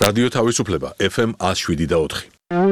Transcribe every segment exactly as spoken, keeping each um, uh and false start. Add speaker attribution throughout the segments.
Speaker 1: რადიო თავისუფლება ეფ ემ one oh seven და four.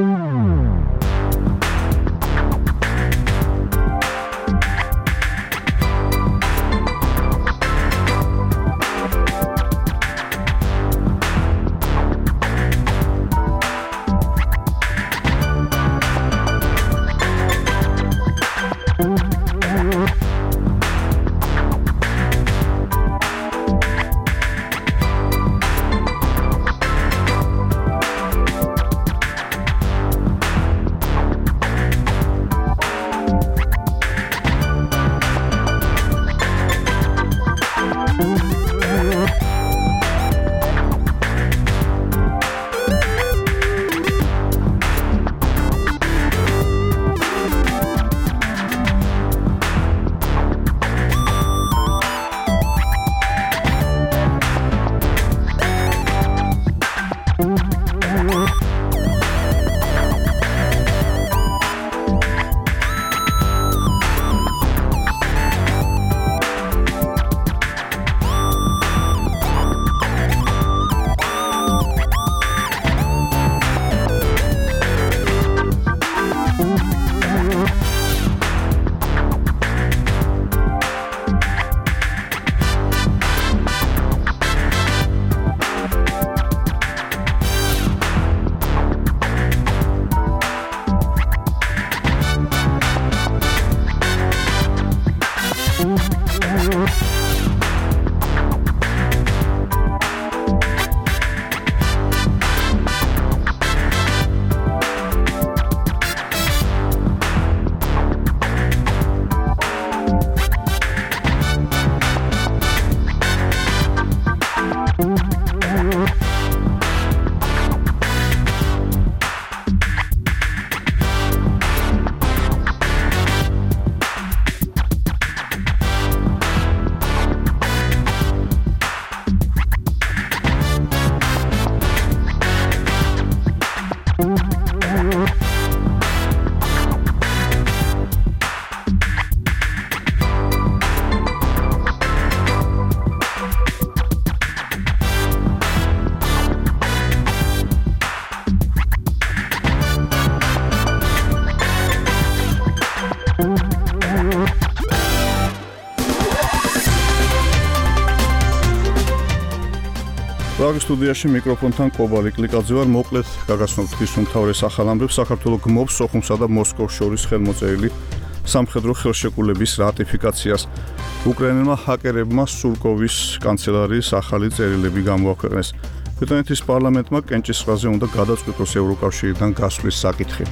Speaker 2: Პრაღის სტუდიაში მიკროფონთან კობალი კლიკაძე ვარ. მოკლედ გაგაცნობთ თვის უმთავრეს ახალ ამბებს. საქართველოს გმობს სოხუმსა და მოსკოვს შორის ხელმოწერილი სამხედრო ხელშეკრულების რატიფიკაციას. უკრაინელმა ჰაკერებმა სურკოვის კანცელარიის ახალი წერილები გამოაქვეყნეს. ბრიტანეთის პარლამენტმა კენჭისყრაზე უნდა გადაწყვიტოს ევროკავშირიდან გასვლის საკითხი.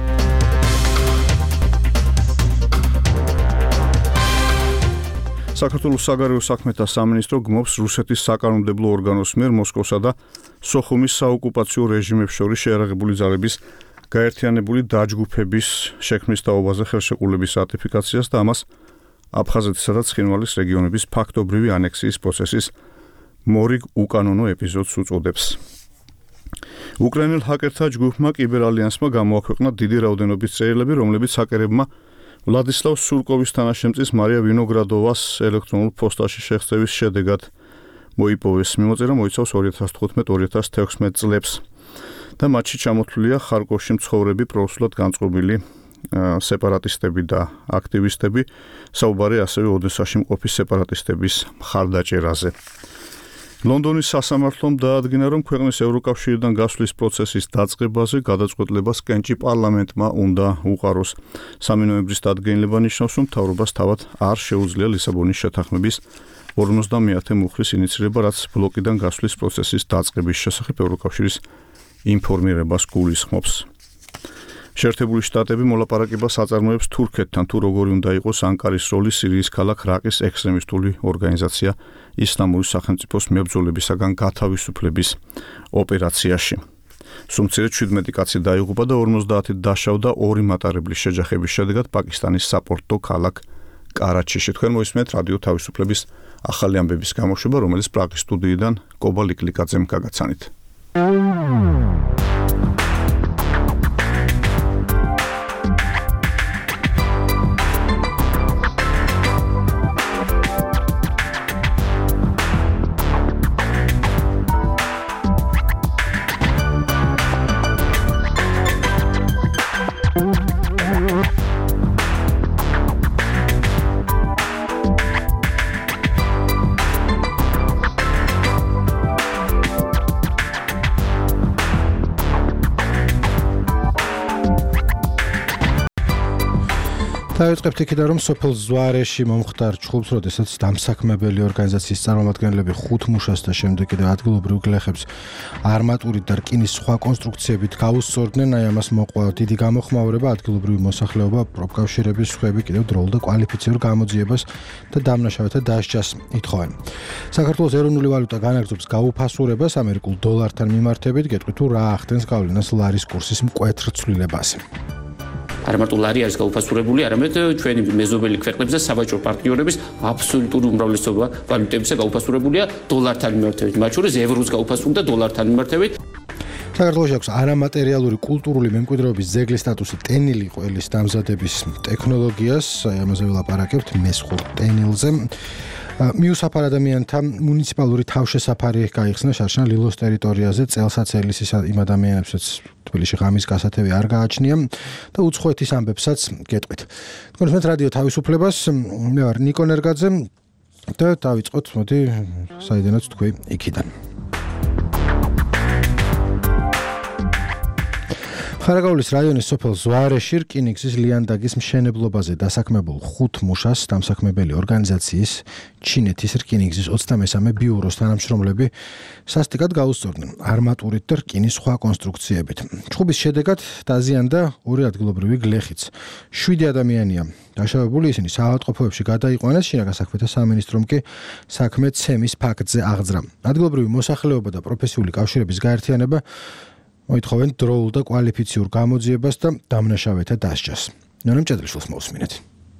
Speaker 2: საქართველოს საგარეო საქმეთა სამინისტრო გმობს რუსეთის საკანონმდებლო ორგანოს მიერ მოსკოვსა და სოხუმის საოკუპაციო რეჟიმებს შორის შეიარაღებული ძალების გაერთიანებული დაჯგუფების შექმნის თაობაზე ხელშეკრულების რატიფიკაციას და ამას აფხაზეთისა და ცხინვალის რეგიონების ფაქტობრივი ანექსიის პროცესის მორიგ უკანონო ეპიზოდს უწოდებს. უკრაინელ ჰაკერთა ჯგუფმა კიბერალიანსმა გამოაქვეყნა დიდი რაოდენობის წერილები, რომლებიც ჰაკერებმა ვლადისლავ სურკოვის თანაშემწის მარია ვინოგრადოვას ელექტრონულ პოსტაში შეხწევის შედეგად მოიპოვეს. მიმოწერა მოიცავს ორი ათას თხუთმეტ ორი ათას თექვსმეტ წლებს და მათში ჩამოთვლილია ხარკოვში მცხოვრები პროსულად განწყობილი სეპარატისტები და აქტივისტები, საუბარი ასევე ოდესაში მყოფი სეპარატისტების მხარდაჭერაზე. ლონდონის სასამართლომ დაადგინა, რომ ქვეყნის ევროკავშირიდან გასვლის პროცესის დაწყებაზე გადაწყვეტილებას კენჭი პარლამენტმა უნდა უყაროს. სამი ნოემბრის დადგენილება ნიშნავს, რომ მთავრობას თავად არ შეუძლია ლისაბონის შეთანხმების ორმოცდამეათე მუხლის ინიცირება, რაც ბლოკიდან გასვლის პროცესის დაწყების შესახებ ევროკავშირის ინფორმირებას გულისხმობს. შეერთებული შტატები მოლაპარაკებას აწარმოებს თურქეთთან, თუ როგორი უნდა იყოს ანკარის როლი სირიის ქალაქ რაყის ექსტრემისტული ორგანიზაცია ისლამური სახელმწიფოს მებრძოლებისაგან გათავისუფლების ოპერაციაში. სუმცირე შვიდმეტი კაცი დაიღუპა და ორმოცდაათი დაშავდა ორი მატარებლის შეჯახების შედეგად პაკისტანის საპორტო ქალაქ კარაჩიში. თქვენ მოისმენთ რადიო თავისუფლების ახალი ამბების გამოშვება, რომელიც პრაღის სტუდიიდან კობალი კლიკაძემ გაგაცანით.
Speaker 3: დავიწყებთ იქიდან, რომ სოფელ ზვარეში მომხდარ ჭხუბს, როდესაც დამსაქმებელი ორგანიზაციის წარმომადგენლები ხუთ მუშას და შემდეგ კიდევ ადგილობრივ გლეხებს არმატურით და რკინის სხვა კონსტრუქციებით გაუსწორდნენ, აი ამას მოყვა დიდი გამოხმაურება, ადგილობრივი მოსახლეობა, პროფკავშირების სხვები კიდევ დროულ და კვალიფიციურ გამოძიებას და დამნაშავეთა დასჯას ითხოვენ. საქართველოს ეროვნული ვალუტა განაგრძობს გაუფასურებას ამერიკულ დოლართან მიმართებით, გეტყვით თუ რა ახდენს გავლენას ლარის კურსის მკვეთრ ცვლილებაზე.
Speaker 4: არა მარტო ლარი არის გაუფასურებული, არამედ ჩვენი მეზობელი ქვეყნების და საბაჟო პარტნიორების აბსოლუტური უმრავლესობა ვალუტებისა გაუფასურებულია დოლართან მიმართებით, მათ შორის ევროს გაუფასურდა დოლართან მიმართებით.
Speaker 3: საქართველოში აქვს არამატერიალური კულტურული მემკვიდრეობის ძეგლის სტატუსი ტენილი ყველის დამზადების ტექნოლოგიას, აი ამაზე ვილაპარაკებთ მესხურ ტენილზე. მიუსაფარ ადამიანთა მუნიციპალური თავშესაფარი გაიხსნა შარშან ლილოს ტერიტორიაზე, წელსაცელის იმ ადამიანებსაც თბილისში ღამის გასათევი არ გააჩნია და უცხოეთის ამბებსაც გეტყვით. თქვენ რადიო თავისუფლებას, მე ვარ ნიკო ნერგაძე და დავიწყოთ, მოდი, საიდანაც თქვი იქიდან. ხარაგაულის რაიონის სოფელ ზვარეში რკინიგზის ლიანდაგის მშენებლობაზე დასაქმებულ ხუთ მუშას დამსაქმებელი ორგანიზაციის ჩინეთის რკინიგზის ოცდამესამე ბიუროს თანამშრომლები სასტიკად გაუსწორდნენ არმატურით და რკინის სხვა კონსტრუქციებით. ჭხუბის შედეგად დაზიანდა ორი ადგილობრივი გლეხიც. შვიდი ადამიანია დაშავებული, ისინი საავადმყოფოებში გადაიყვანეს, შინაგან საქმეთა სამინისტრომ კი საქმე ცემის ფაქტზე აღძრა. ადგილობრივი მოსახლეობა და პროფესიული კავშირების გაერთიანება მოითხოვენ დროულ და კვალიფიციურ გამოძიებას და დამნაშავეთა დასჯას. ნორემ ჭედრიშვილს მოусმინეთ.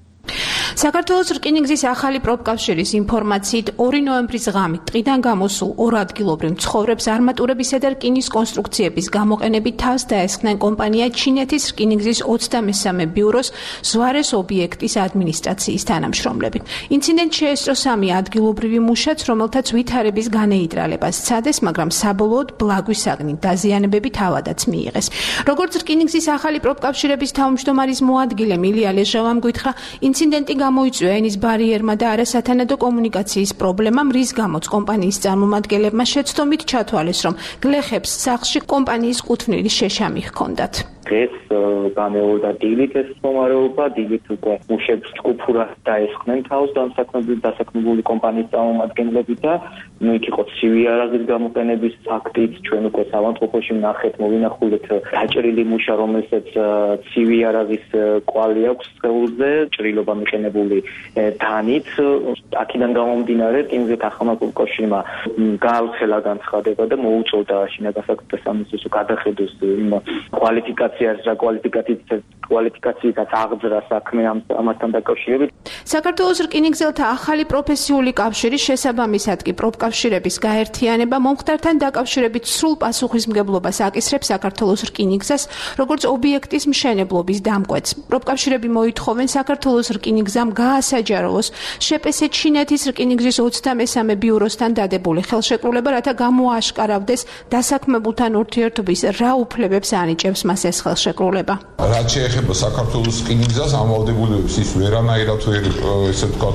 Speaker 5: საქართველოს რკინიგზის ახალი პროფკავშირის ინფორმაციით ორი ნოემბრის ღამით ტყიდან გამოსულ ორ ადგილობრივ მცხოვრებს არმატურებისა და რკინის კონსტრუქციების გამოყენებით თავს დაესხნენ კომპანია ჩინეთის რკინიგზის ოცდამესამე ბიუროს ზვარეს ობიექტის ადმინისტრაციის თანამშრომლები. ინციდენტს შეესწრო სამი ადგილობრივი მუშაც, რომელთაც ვითარების განეიტრალებას სცადეს, მაგრამ საბოლოოდ ბლაგვის საგნით დაზიანებები თავადაც მიიღეს. როგორც რკინიგზის ახალი პროფკავშირების თავმჯდომარის მოადგილე მილია ლეჟავამ გითხრა, ინციდენტი გამოიწვია ენის ბარიერმა და არასათანადო კომუნიკაციის პრობლემამ, რის გამოც კომპანიის წარმომადგენლებმა შეცდომით ჩათვალეს, რომ გლეხებს სახლში კომპანიის კუთვნილი შეშამი ჰქონდათ.
Speaker 6: დღეს გამეორდა დილით ეს მდგომარეობა, დილით უკვე მუშებს ჯგუფურად დაესხნენ თავს დამსაქმებული დასაქმებული კომპანიის წარმომადგენლები და ნუ იქ იყო ცივი არაღის გამოყენების ფაქტით, ჩვენ უკვე საავადმყოფოში ვნახეთ, მოვინახულეთ დაჭრილი მუშა, რომელსაც ცივი არაღის კვალი აქვს სხეულზე, ჭრილობა მიყენებული დანით. აქედან გამომდინარე, ტიმზეთ ახალმა კავშირმა გააუცელა განცხადება და მოუწოდა შინაგან საქმეთა სამინისტროს გადახედოს იმ კვალიფიკაციას რა კვალიფიკაციით კვალიფიკაციითაც აღძრა საქმე ამასთან დაკავშირებით.
Speaker 5: საქართველოს რკინიგზელთა ახალი პროფესიული კავშირის შესაბამისად კი პროფკავშირების გაერთიანება მომხდართან დაკავშირებით სრულ პასუხისმგებლობას აკისრებს საქართველოს რკინიგზას, როგორც ობიექტის მშენებლობის დამკვეთს. პროფკავშირები მოითხოვენ საქართველოს რკინიგზამ გაასაჯაროოს შეპესე ჩინეთის რკინიგზის ოცდამესამე ბიუროსთან დადებული ხელშეკრულება, რათა გამოაშკარავდეს დასაქმებულთან ურთიერთობის რა უფლებებს ანიჭებს მას ეს ხელშეკრულება.
Speaker 7: რაც შეეხება საქართველოს რკინიგზას, ამავდებულებს ის ვერანაირად ვერ ესე ვთქვათ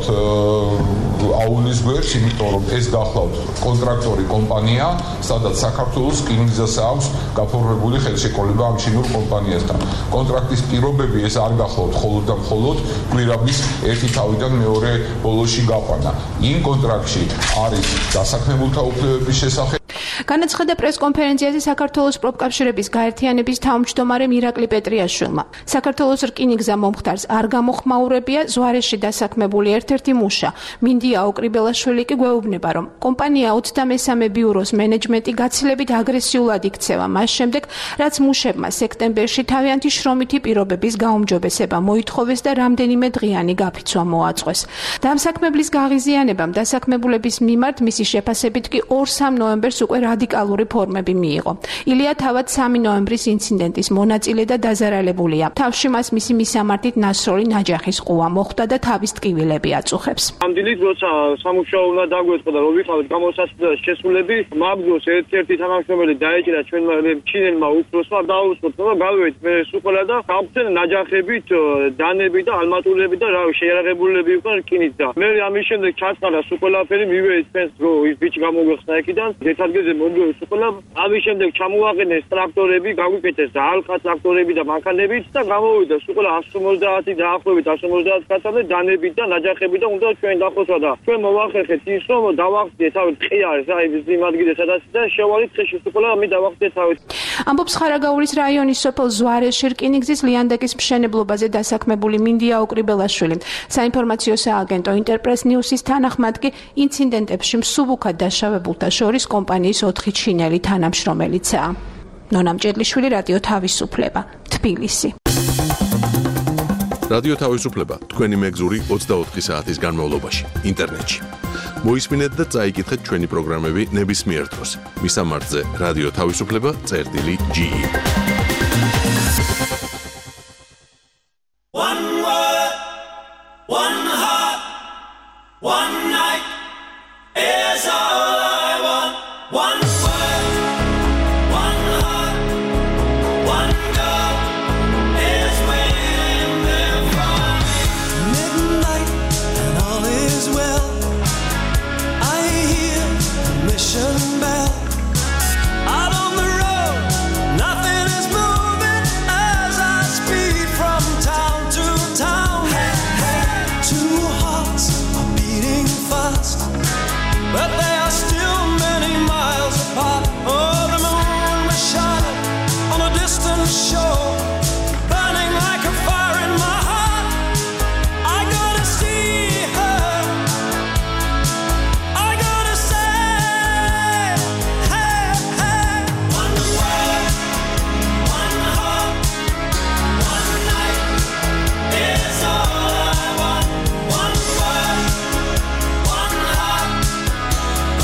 Speaker 7: აულის გვერდს, იმიტომ რომ ეს გახლავთ კონტრაქტორი კომპანია, სადაც საქართველოს რკინიგზას აქვს გაფორმებული ხელშეკრულება ამ ჩინურ კომპანიასთან. კონტრაქტის პირობები ეს არ გახლავთ მხოლოდ და მხოლოდ გვირაბის ერთი თავიდან მეორე ბოლოში გაყვანა. იმ კონტრაქტში არის დასაქმებულთა უფლებების შესახებ
Speaker 5: განაცხადა პრესკონფერენციაზე საქართველოს პროფკავშირების გაერთიანების თავმჯდომარე მირაკლი პეტრიაშვილმა. საქართველოს რკინიგზა მომხდარს არ გამოხმაურებია, ზვარეში დასაქმებული ერთ-ერთი მუშა, მინდია ოკრიბელაშვილი კი გვეუბნება, რომ კომპანია ოცდამესამე ბიუროს მენეჯმენტი გაცილებით აგრესიულად იქცევა მას შემდეგ, რაც მუშებმა სექტემბერში თავიანთი შრომითი პირობების გაუმჯობესება მოითხოვეს და რამდენიმე დღიანი გაფიცვა მოაწყვეს. დამსაქმებლის გაღიზიანებამ დასაქმებულების მიმართ მისი შეფასებით კი ორ-სამ ნოემბერს უკვე რადიკალური ფორმები მიიღო. ილია თავად სამი ნოემბრის ინციდენტის მონაწილე და დაზარალებულია. თავში მას მისი მისამართით ნასროლი ნაჯახის ყუა მოხვდა და თავის ტკივილები აწუხებს.
Speaker 8: ამ დილით როცა სამუშაო უნდა დაგვეწყო და რო ვიყავით გამოსასწრებლის შესრულები, მაგდროს ერთ-ერთი თანამშრომელი დაეჭირა ჩვენმა ჩინელმა უფროსმა, დაუსწროთ რომ გავივით მე სუყოლა და გავხსენ ნაჯახებით, დანები და ალმატურები და რა შეიარაღებულები იყვნენ რკინით და მე ამის შემდეგ ჩაწყარა სუყოლაფერი, მივედი თქვენს დრო ის ბიჭი გამოგვეხსნა იქიდან, ერთადღეზე მონდოებს უყოლა ამის შემდეგ ჩამოვაყენეს ტრაქტორები, გაგვიკეთეს ალყა ტრაქტორები და მანქანებით და გამოვიდა უყოლა εκατს ორმოცდაათი დაახლოებით εκατს ორმოცდაათი კაცამდე დანებით და ნაჯახები და უნდა ჩვენ დახოცვა და ჩვენ მოვახერხეთ ის რომ დავახდეთ თავით ტყე არის აი ეს იმ ადგილზე სადაც და შევალით ტყეში უყოლა მე დავახდეთ თავით.
Speaker 5: ამბობს ხარაგაულის რაიონის სოფელ ზვარეში რკინიგზის ლიანდაგის მშენებლობაზე დასაქმებული მინდია ოკრიბელაშვილი. საინფორმაციო სააგენტო ინტერპრეს ნიუსის თანახმად კი ინციდენტებში მსუბუქად დაშავებულთა შორის კომპანიის ოთხი ჩინელი თანამშრომელიცაა. ნონა მჭედლიშვილი, რადიო თავისუფლება, თბილისი.
Speaker 1: რადიო თავისუფლება თქვენი მეგზური ოცდაოთხი საათის განმავლობაში ინტერნეტში. მოისმინეთ და წაიკითხეთ ჩვენი პროგრამები ნებისმიერ დროს. მისამართზე რადიო თავისუფლება წერტილი ჯი.
Speaker 9: One word, one heart, one night is all I want. One word, one heart, one girl is waiting there for me. Midnight and all is well. I hear the mission bell. Out on the road, nothing is moving as I speed from town to town. Hey, hey. Two hearts are beating fast, but they are still many miles apart. Oh, the moon was shining on a distant shore, burning like a fire in my heart. I gotta see her, I gotta say, hey, hey. One word, one heart, one night is all I want. One word, one heart,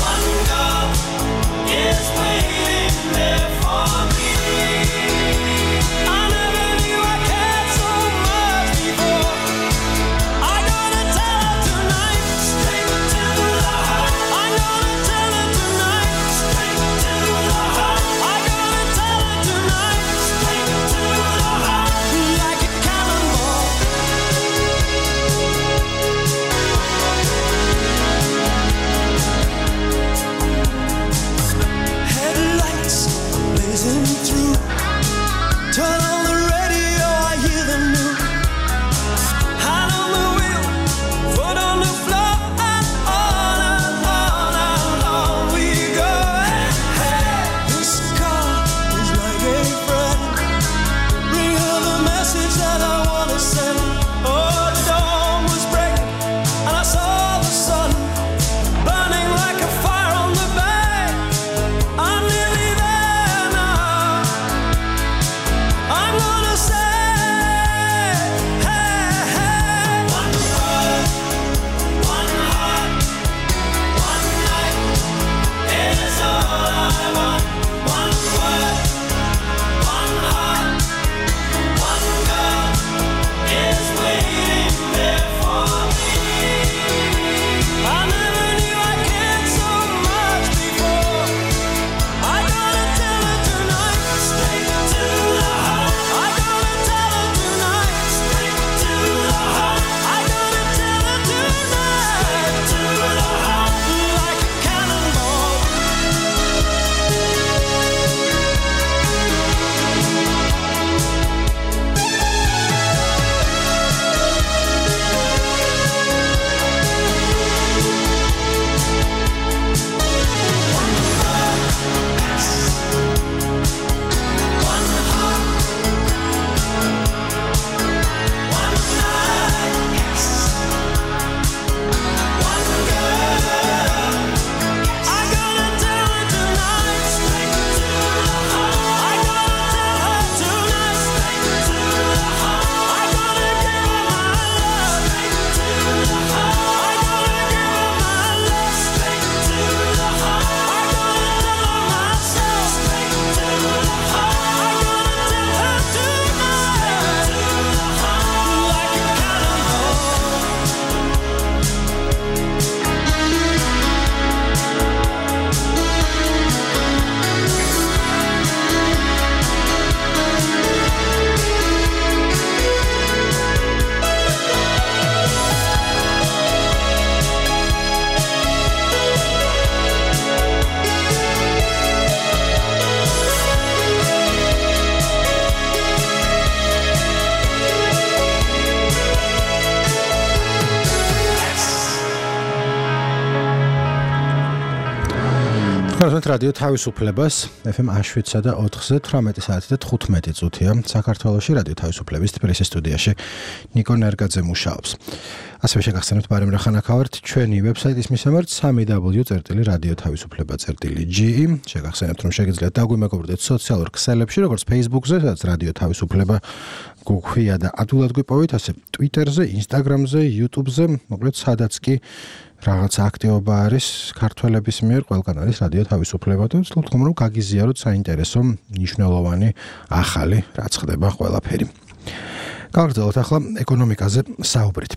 Speaker 3: თქვენ რადიო თავისუფლებას ეფ ემ შვიდსა და ოთხზე თვრამეტი საათი და თხუთმეტი წუთია საქართველოში რადიო თავისუფლების თბილისის სტუდიაში ნიკო ნერგაძე მუშაობს. ასევე შეგახსენებთ ბარემ რახანაკავართ ჩვენი ვებსაიტის მისამართი სამი დაბლიუ წერტილი რადიო თავისუფლება წერტილი ჯი ი შეგახსენებთ რომ შეგიძლიათ დაგვიმეგობრდეთ სოციალურ ქსელებში როგორც Facebook-ზე სადაც რადიო თავისუფლება გვქვია და ადვილად გვიპოვით ასე Twitter-ზე, Instagram-ზე, YouTube-ზე მოკლედ სადაც კი რაღაც აქტივობა არის ქართველების მიერ ყველგან არის რადიო თავისუფლება და ვთქვათ რომ გაგიზიაროთ საინტერესო მნიშვნელოვანი ახალი რაც ხდება ყველაფერი. გავაგრძელოთ ახლა ეკონომიკაზე საუბრით.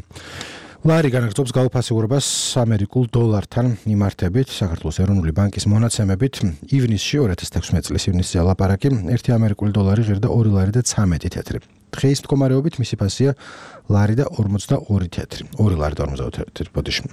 Speaker 3: ლარი განაგრძობს გაუფასეურებას ამერიკულ დოლართან მიმართებით. საქართველოს ეროვნული ბანკის მონაცემებით ივნისში ორი ათას თექვსმეტი წლის ივნისზე ლაპარაკი ერთი ამერიკული დოლარი ღირდა ორი ლარი და ცამეტი თეთრი. დღეის მდგომარეობით მისი ფასია ლარი და ორმოცდაორი თეთრი. ორი ლარი და ორმოცდაორი თეთრი ბოდიში.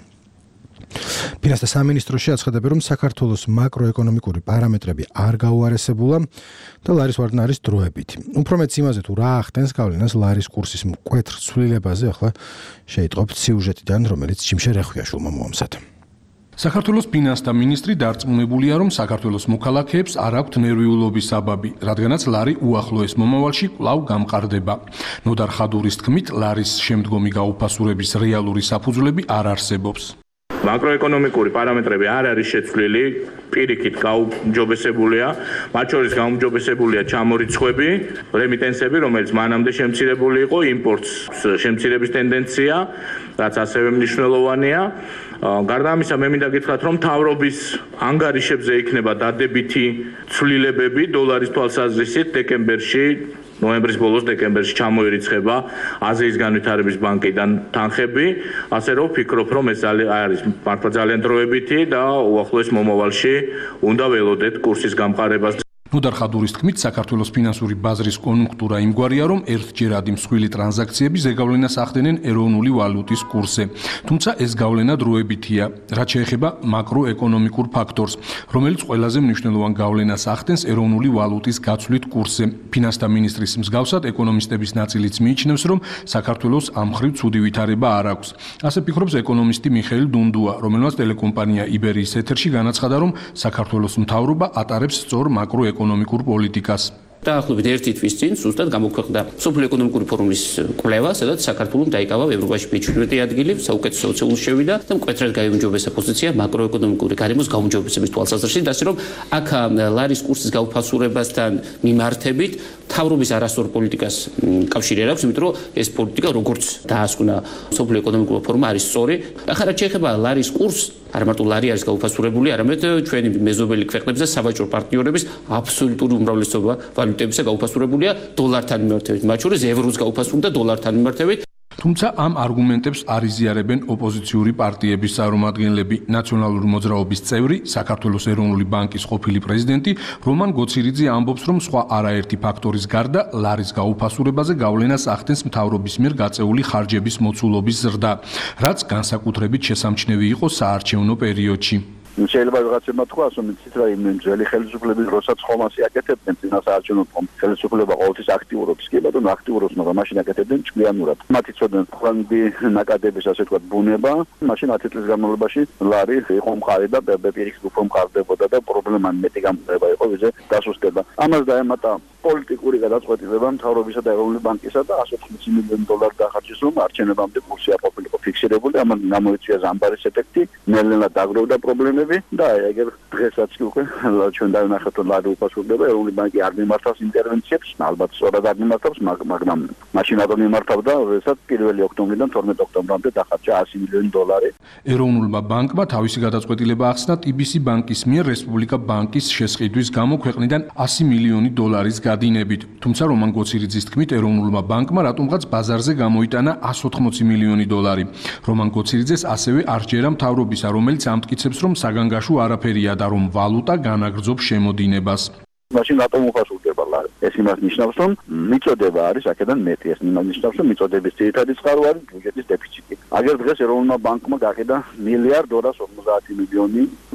Speaker 3: ფინანსთა სამინისტროში აცხადებენ, რომ საქართველოს მაკროეკონომიკური პარამეტრები არ გაუარესებულა და ლარის ვარდნა არის დროებითი. უფრო მეც იმაზე თუ რა ახდენს გავლენას ლარის კურსის მკვეთრ ცვლილებაზე, ახლა შეიტყობთ სიუჟეტიდან, რომელიც ჯიმშე რეხვიაშვილმა მოამზადა.
Speaker 10: საქართველოს ფინანსთა მინისტრი დარწმუნებულია, რომ საქართველოს მოქალაქეებს არ აქვთ ნერვიულობის საბაბი, რადგანაც ლარი უახლოეს მომავალში კვლავ გამყარდება. ნოდარ ხადურის თქმით, ლარის შემდგომი გაუფასურების რეალური საფუძვლები არ არსებობს.
Speaker 11: Makroekonomikuri parametrები არ არის შეცვლილი, პირიქით გაუმჯობესებულია, მათ შორის გაუმჯობესებულია ჩამორიცხვები, რემიტენსები, რომელიც მანამდე შემცირებული იყო, იმპორტს შემცირების ტენდენცია, რაც ასევე მნიშვნელოვანია. გარდა ამისა, მე მინდა გითხრათ, რომ მთავრობის ანგარიშებზე იქნება დადებითი ცვლილებები დოლარის თვალსაზრისით დეკემბერში ნოემბრის ბოლოს დეკემბერში ჩამოირიცხება აზიის განვითარების ბანკიდან თანხები, ასე რომ ვფიქრობ, რომ ეს არის მართლა ძალიან დროებითი და უახლოეს მომავალში უნდა ველოდეთ კურსის გამყარებას.
Speaker 10: ნოდარ ხადურის თქმით, საქართველოს ფინანსური ბაზრის კონjunktūra იმგვარია, რომ ერთჯერადი მსხვილი ტრანზაქციები ზეგავლენას ახდენენ ეროვნული ვალუტის კურსზე. თუმცა ეს გავლენა დროებითია, რაც შეეხება მაკროეკონომიკურ ფაქტორს, რომელიც ყველაზე მნიშვნელოვან გავლენას ახდენს ეროვნული ვალუტის გაცვლით კურსზე. ფინანსთა მინისტრის მსგავსად ეკონომისტების ნაწილიც მიიჩნევს, რომ საქართველოს ამ მხრივ ცუდი ვითარება არ აქვს. ასე ფიქრობს ეკონომისტი მიხეილ დუნდუა, რომელმაც ტელეკომპანია იბერიის ეთერში განაცხადა, რომ საქართველოს მთავრობა ატარებს სწორ მაკროეკონომიკურ ეკონომიკურ პოლიტიკას.
Speaker 4: დაახლოებით ერთი თვის წინ სუსტად გამოქვეყნდა სოფლიო ეკონომიკური ფორუმის კვლევა, სადაც საქართველოს დაიკავა ევროპაში მეჩვიდმეტე ადგილი, საუკეთესო ოცეულში შევიდა და მკვეთრად გაიუმჯობესა პოზიცია მაკროეკონომიკური გარემოს გაუმჯობესების თვალსაზრისით, ასე რომ აქ ლარის კურსის გაუფასურებასთან მიმართებით მთავრობის არასწორ პოლიტიკას კავშირი არ აქვს, იმიტომ რომ ეს პოლიტიკა როგორც დაასკვნა სოფლიო ეკონომიკური ფორუმმა არის სწორი. ახლა რაც შეეხება ლარის კურსს, არ მარტო ლარი არის გაუფასურებული, არამედ ჩვენი მეზობელი ქვეყნების და საბაჭო პარტნიორების აბსოლუტური უმრავლესობა ვალუტებისა გაუფასურებულია დოლართან მიმართებით, მათ შორის ევროს გაუფასურდა დოლართან მიმართებით.
Speaker 10: თუმცა ამ არგუმენტებს არ იზიარებენ ოპოზიციური პარტიების წარმომადგენლები. ნაციონალური მოძრაობის წევრი, საქართველოს ეროვნული ბანკის ყოფილი პრეზიდენტი რომან გოცირიძე ამბობს, რომ სხვა არაერთი ფაქტორის გარდა ლარის გაუფასურებაზე გავლენას ახდენს მთავრობის მიერ გაწეული ხარჯების მოცულობის ზრდა, რაც განსაკუთრებით შესამჩნევი იყო საარჩევნო პერიოდში.
Speaker 12: შეიძლება რაღაცებმა თქვა, რომ იცით რა იმ ძველი ხელისუფლების როსაც ხომასი აკეთებდნენ წინასაარჩევნო ხელისუფლება ყოველთვის აქტიურობს კი ბატონო აქტიურობს, მაგრამ მაშინ აკეთებდნენ ჭკვიანურად. მათი ცოდნა ფლანგი ნაკადების ასე ვთქვათ ბუნება, მაშინ ათი წლის განმავლობაში ლარი იყო მყარი და პირიქით უფრო მყარდებოდა და პრობლემა მეტი გამყრება იყო, ვიზე დასუსტება. ამას დაემატა პოლიტიკური გადაწყვეტილება მთავრობისა და ეროვნული ბანკისა და εκατი ოცდაოთხ მილიონი დოლარი დახარჯეს, რომ არჩევნებამდე კურსი არ ყოფილიყო ფიქსირებული, ამან გამოიწვია ზამბარის ეფექტი, ნელ-ნელა დაგროვდა პრობლემები და ეგერ დღესაც კი უკვე ჩვენ დავინახეთ, რომ ლარი უფასურდება, ეროვნული ბანკი არ მიმართავს ინტერვენციებს, ალბათ სწორად არ მიმართავს, მაგრამ მაშინ არ მიმართავდა, როდესაც პირველი ოქტომბრიდან თორმეტი ოქტომბრამდე დახარჯა ასი მილიონი დოლარი.
Speaker 10: ეროვნულმა ბანკმა თავისი გადაწყვეტილება ახსნა ტი ბი სი ბანკის მიერ რესპუბლიკა ბანკის შესყიდვის გამო ქვეყნიდან ასი მილიონი დოლარის გადინებით. თუმცა რომან გოცირიძის თქმით, ეროვნულმა ბანკმა რატომღაც ბაზარზე გამოიტანა εκατი ოცდაოთხ მილიონი დოლარი. რომან გოცირიძეს ასევე არ ჯერა მთავრობისა, რომელიც ამტკიცებს, რომ საგანგაშო არაფერია და რომ ვალუტა განაგრძობს შემოდინებას.
Speaker 12: მაშინ რატომ უფასურდება ლარი? ეს იმას ნიშნავს, რომ მიწოდება არის აქედან მეტი. ეს იმას ნიშნავს, რომ მიწოდების ძირითადი წყარო არის ბიუჯეტის დეფიციტი. აგერ დღეს ეროვნულმა ბანკმა გაყიდა მილიარდ ორას ორმოცდაათი მილიონი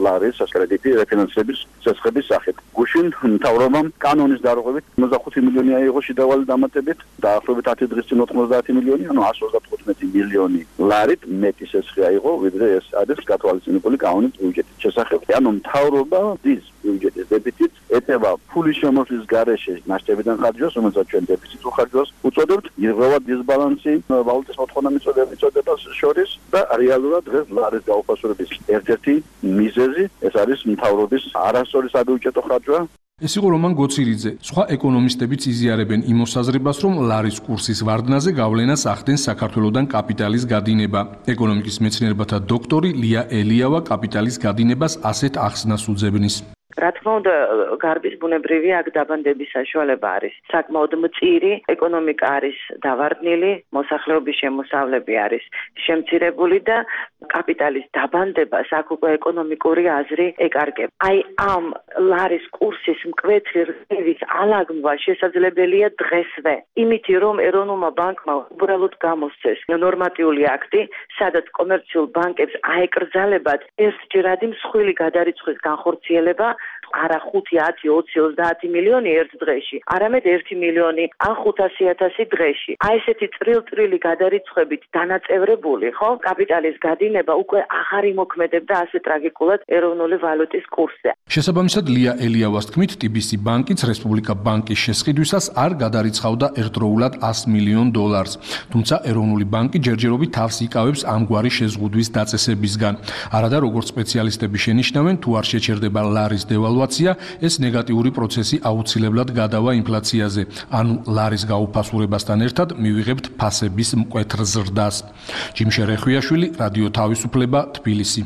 Speaker 12: ლარის კრედიტი რეფინანსების შესახების სახით. გუშინ მთავრობამ კანონის დარღვევით ოცდახუთი მილიონი აიღო შედავალი დამატებით, დაახლოებით ათი დღის წინ ოცდაათი მილიონი, ანუ εκατო ოცდათხუთმეტი მილიონი ლარით მეტი შესხი აიღო, ვიდრე ეს არის გათვალისწინებული კანონის ბიუჯეტის შესახებ. ანუ მთავრობა დის ბიუჯეტის დეფიციტს ეთება ფულის შემოსვლის გარეშე მასშტაბიდან ხარჯვას, რომელსაც ჩვენ დეფიციტურ ხარჯვას უწოდებთ, ირღვევა დისბალანსი ვალუტის მოთხოვნა მიწოდებას შორის და რეალურად დღეს ლარის გაუფასურების ერთ-ერთი მიზეზი ეს არის მთავრობის არასწორი საბიუჯეტო ხარჯვა.
Speaker 10: ეს იყო რომან გოცირიძე. სხვა ეკონომისტებიც იზიარებენ იმ მოსაზრებას, რომ ლარის კურსის ვარდნაზე გავლენას ახდენს საქართველოსთან კაპიტალის გადინება. ეკონომიკის მეცნიერებათა დოქტორი ლია ელიავა კაპიტალის გადინებას ასეთ ახსნას უძებნის.
Speaker 13: რა თქმა უნდა, გარბის ბუნებრივი აქ დაბანდების საშუალება არის. საკმაოდ მწირი ეკონომიკა არის დავარდნილი, მოსახლეობის შემოსავლები არის შემცირებული და კაპიტალის დაბანდებას აქ უკვე ეკონომიკური აზრი ეკარგება. აი ამ ლარის კურსის მკვეთრი რგევის ალაგმვა შესაძლებელია დღესვე. იმით რომ ეროვნულმა ბანკმა უბრალოდ გამოსცეს ნორმატიული აქტი, სადაც კომერციულ ბანკებს აეკრძალებათ ერთჯერადი მსხვილი გადარიცხვის განხორციელება არა ხუთი, ათი, ოცი, ოცდაათი მილიონი ერთ დღეში, არამედ ერთი მილიონი ან ხუთასი ათასი დღეში. აი ესეთი წრილ-წრილი გადარიცხვებით დანაწევრებული, ხო? კაპიტალის გადინება უკვე აღარ იმოქმედებდა ასე ტრაგიკულად ეროვნული ვალუტის კურსზე.
Speaker 10: შესაბამისად, ლია ელიავას თქმით, ტი ბი სი ბანკიც რესპუბლიკა ბანკის შესყიდვისას არ გადარიცხავდა ერთდროულად εκατო მილიონ დოლარს. თუმცა ეროვნული ბანკი ჯერჯერობით თავს იკავებს ამგვარი შეზღუდვის დაწესებისგან. არადა როგორც სპეციალისტები შენიშნავენ, თუ არ შეჩერდება ლარის დევალვაცია, ეს ნეგატიური პროცესი აუცილებლად გადავა ინფლაციაზე. ანუ ლარის გაუფასურებასთან ერთად მივიღებთ ფასების მკვეთრ ზრდას. ჯიმშე რეხვიაშვილი, რადიო თავისუფლება, თბილისი.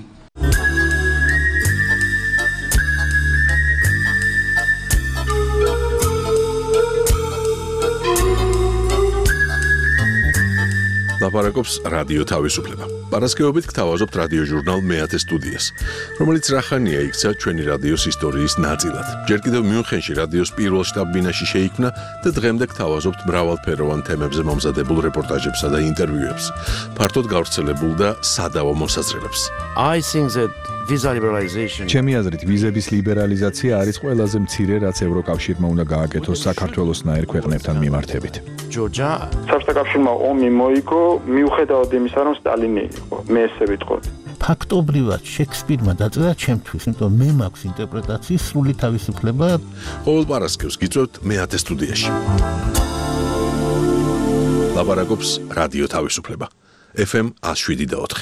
Speaker 1: ლაპარაკობს რადიო თავისუფლება. პარასკევობით გთავაზობთ რადიო ჟურნალ მეათე სტუდიას, რომელიც რახანია იქცა ჩვენი რადიოს ისტორიის ნაწილად. ჯერ კიდევ მიუნხენში რადიოს პირველ შტაბ-ბინაში შეიქმნა და დღემდე გთავაზობთ მრავალფეროვან თემებზე მომზადებულ რეპორტაჟებსა და ინტერვიუებს, ფართოდ გავრცელებულ და სადავო მოსაზრებებს.
Speaker 14: I think that visa liberalization
Speaker 15: ჩემი აზრით ვიზების ლიბერალიზაცია არის ყველაზე მცირე, რაც ევროკავშირმა უნდა გააკეთოს საქართველოსნაირ ქვეყნებთან მიმართებით.
Speaker 14: Georgia
Speaker 16: საბჭოთა კავშირმა ომი მოიგო მიუხედავად იმისა, რომ სტალინი იყო. მე ესე ვიტყოდი.
Speaker 17: ფაქტობრივად შექსპირმა დაწერა ჩემთვის, იმიტომ მე მაქვს ინტერპრეტაციის სრული თავისუფლება.
Speaker 1: ყოველ პარასკევს გიწევთ მეათე სტუდიაში. ლაპარაკობს რადიო თავისუფლება. ეფ ემ εκατო შვიდი და ოთხი.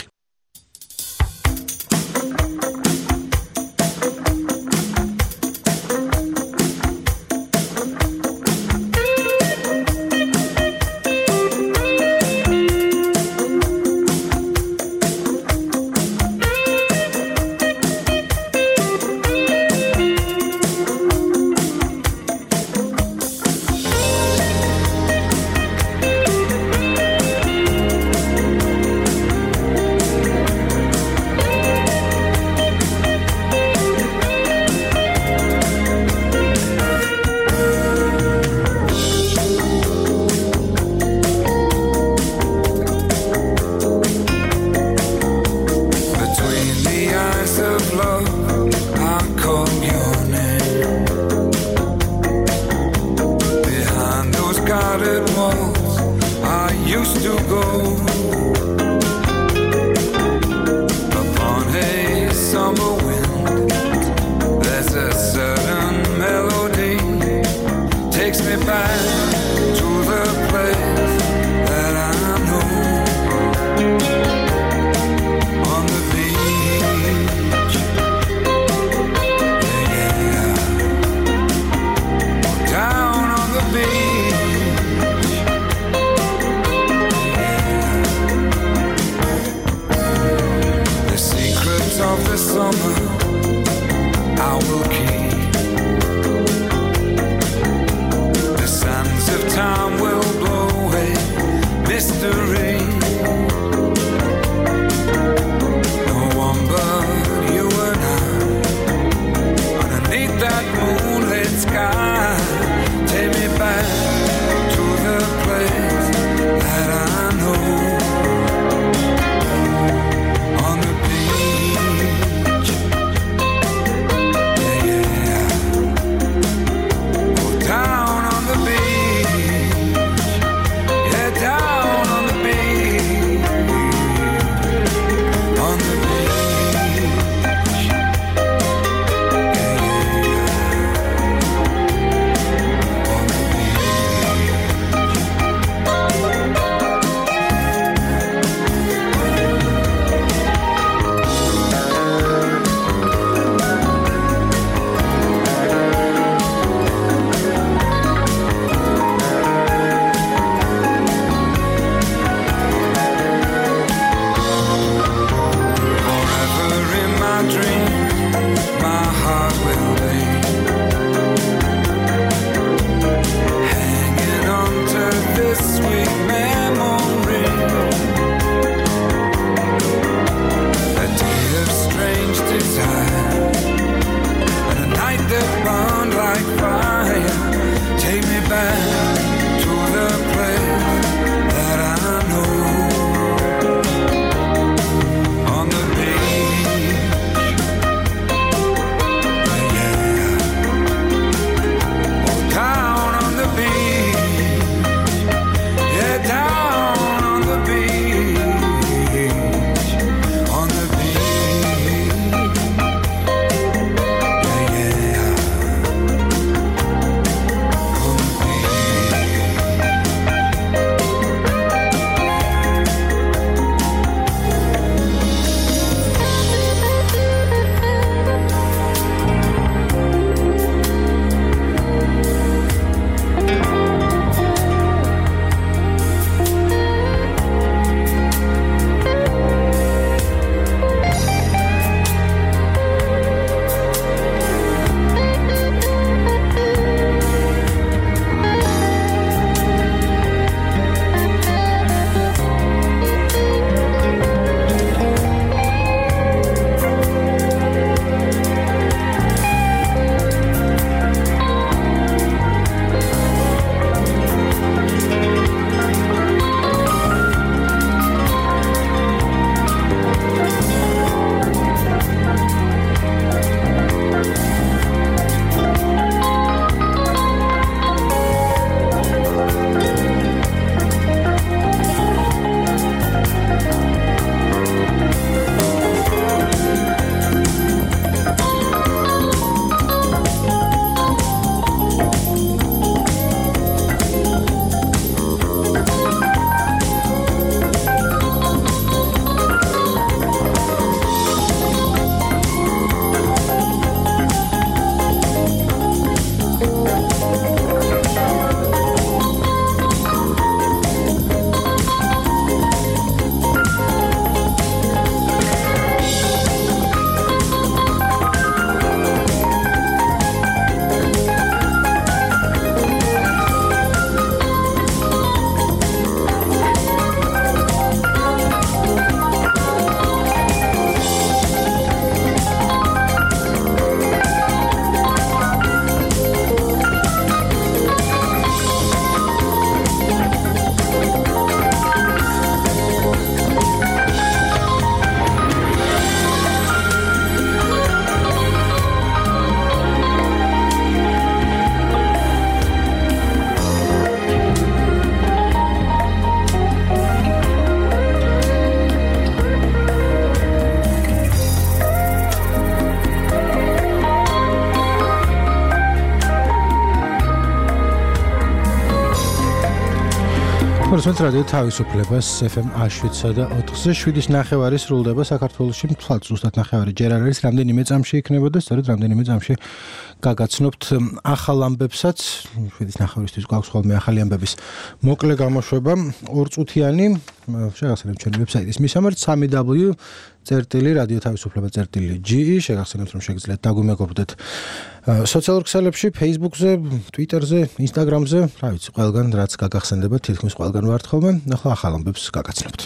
Speaker 3: მოგესალმებით რადიო თავისუფლებას ეფ ემ შვიდსა და ოთხზე შვიდის ნახევარი სრულდება საქართველოში მთლად ზუსტად ნახევარი ჯერ არ არის რამდენიმე წამში იქნებოდა სწორედ რამდენიმე წამში გაგაცნობთ ახალ ამბებსაც შვიდის ნახევრისთვის გვაქვს ხოლმე ახალი ამბების მოკლე გამოშვება ორწუთიანი შეგახსენებთ ჩვენი ვებსაიტის მისამართი სამი დაბლიუ წერტილი რადიო თავისუფლება წერტილი ჯი ი შეგახსენებთ რომ შეგიძლიათ დაგვიმეგობრდეთ სოციალურ ქსელებში Facebook-ზე, Twitter-ზე, Instagram-ზე, რა ვიცი, ყველგან რაც გაგახსენდება, თითქმის ყველგან ვართ ხოლმე, ახლა ახალ ამბებს გაგაცნობთ.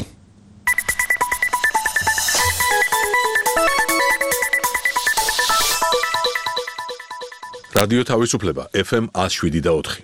Speaker 1: რადიო თავისუფლება ეფ ემ one oh seven და ოთხი.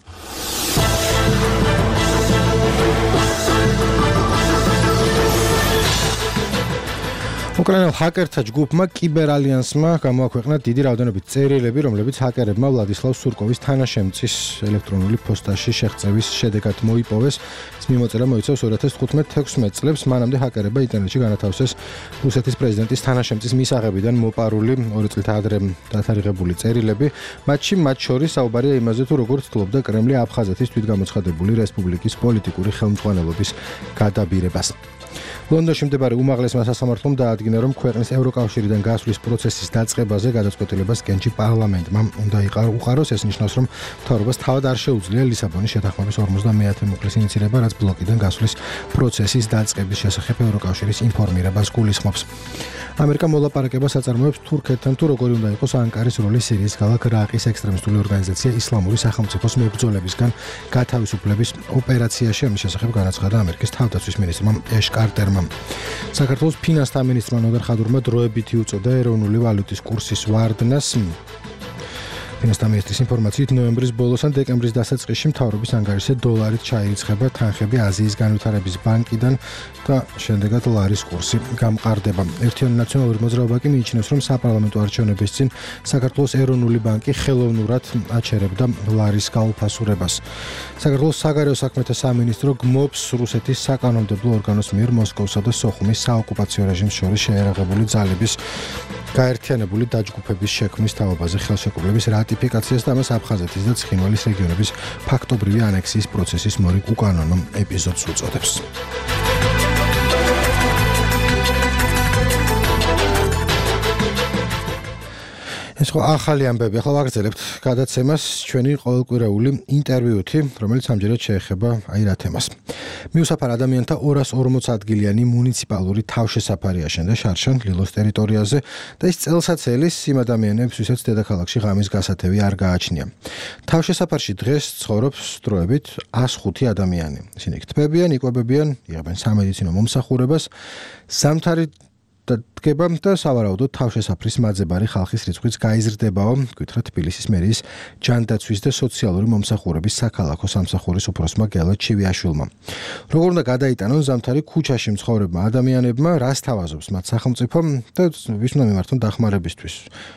Speaker 3: უკრაინელ ჰაკერთა ჯგუფმა კიბერალიანსმა გამოაქვეყნა დიდი რაოდენობით წერილები, რომლებიც ჰაკერებმა ვლადისლავ სურკოვის თანაშემწის ელექტრონული ფოსტაში შეღწევის შედეგად მოიპოვეს. ის მიმოწერა მოიცავს two thousand fifteen თექვსმეტ წლებს, მანამდე ჰაკერებმა ინტერნეტში განათავსეს რუსეთის პრეზიდენტის თანაშემწის მისაღებიდან მოპარული ორი წლით ადრე დათარიღებული წერილები. მათში მათ შორის საუბარია იმაზე, თუ როგორ ცდილობდა კრემლი აფხაზეთის თვითგამოცხადებული რესპუბლიკის პოლიტიკური ხელმძღვანელობის გადაბირებას. ლონდონში მდებარე უმაღლესმა სასამართლომ დაადგინა, რომ ქვეყნის ევროკავშირიდან გასვლის პროცესის დაწყებაზე გადაწყვეტილებას კენჭი პარლამენტმა უნდა უყაროს. ეს ნიშნავს, რომ მთავრობას თავად არ შეუძლია ლისაბონის შეთანხმების ორმოცდამეათე მოკვლის ინიციირება, რაც ბლოკიდან გასვლის პროცესის დაწყების შესახებ ევროკავშირის ინფორმირებას გულისხმობს. ამერიკა მოლაპარაკებას აწარმოებს თურქეთთან, თუ როგორი უნდა იყოს ანკარის როლი სირიის ქალაქ რაყის ექსტრემისტული ორგანიზაცია ისლამური სახელმწიფოს მებრძოლებისგან გათავისუფლების ოპერაციაში. ამის შესახებ განაცხადა ამერიკის თავდაცვის მინისტრმა ეშ კარტერმა. საქართველოს ფინანსთა მინისტრმა ნოდარ ხადურმა დროებითი უწოდა ეროვნული ვალუტის კურსის ვარდნას. ფინანსთა მინისტრის ინფორმაციით ნოემბრის ბოლოს ან დეკემბრის დასაწყისში მთავრობის ანგარიშზე დოლარით ჩაირიცხება თანხები აზიის განვითარების ბანკიდან და შემდეგად ლარის კურსი გამყარდება. ერთიანი ნაციონალური მოძრაობა კი მიიჩნევს, რომ საპარლამენტო არჩევნების წინ საქართველოს ეროვნული ბანკი ხელოვნურად აჩერებდა ლარის გაუფასურებას. საქართველოს საგარეო საქმეთა სამინისტრო გმობს რუსეთის საკანონმდებლო ორგანოს მიერ მოსკოვსა და სოხუმის საოკუპაციო რეჟიმს შორის შეერაღებული ძალების გაერთიანებული დაჯგუფების შექმნის თავობაზე ხელშეკრულების რატიფიკაციას და ამას აფხაზეთის და ცხინვალის რეგიონების ფაქტობრივი ანექსიის პროცესის მორიგ უკანონო ეპიზოდს უწოდებს. ეს ხო ახალი ამბები, ახლა ვაგრძელებთ გადაცემას ჩვენი ყოველკვირეული ინტერვიუთი, რომელიც ამჯერად შეეხება აი რა თემას. მიუსაფარ ადამიანთა ორას ორმოც ადგილიანი მუნიციპალური თავშესაფარი აშენდა შარშან ლილოს ტერიტორიაზე და ის წელსაცელის იმ ადამიანებს, ვისაც დედაქალაქში ღამის გასათევი არ გააჩნია. თავშესაფარში დღეს ცხოვრობს დროებით one oh five ადამიანი. ისინი იქთბებიან, იკვებებიან, იღებენ სამედიცინო მომსახურებას, ზამთარი დგება და სავარაუდოდ თავშესაფრის მაძებარი ხალხის რიცხვიც გაიზრდებაო, გითხრა თბილისის მერიის ჯანდაცვის და სოციალური მომსახურების საქალაქო სამსახურის უფროსმა გელა ჩივიაშვილმა. როგორ უნდა გადაიტანონ ზამთარი ქუჩაში მცხოვრებმა ადამიანებმა, რას თავაზობს მათ სახელმწიფო და ვის უნდა მიმართონ დახმარებისთვის.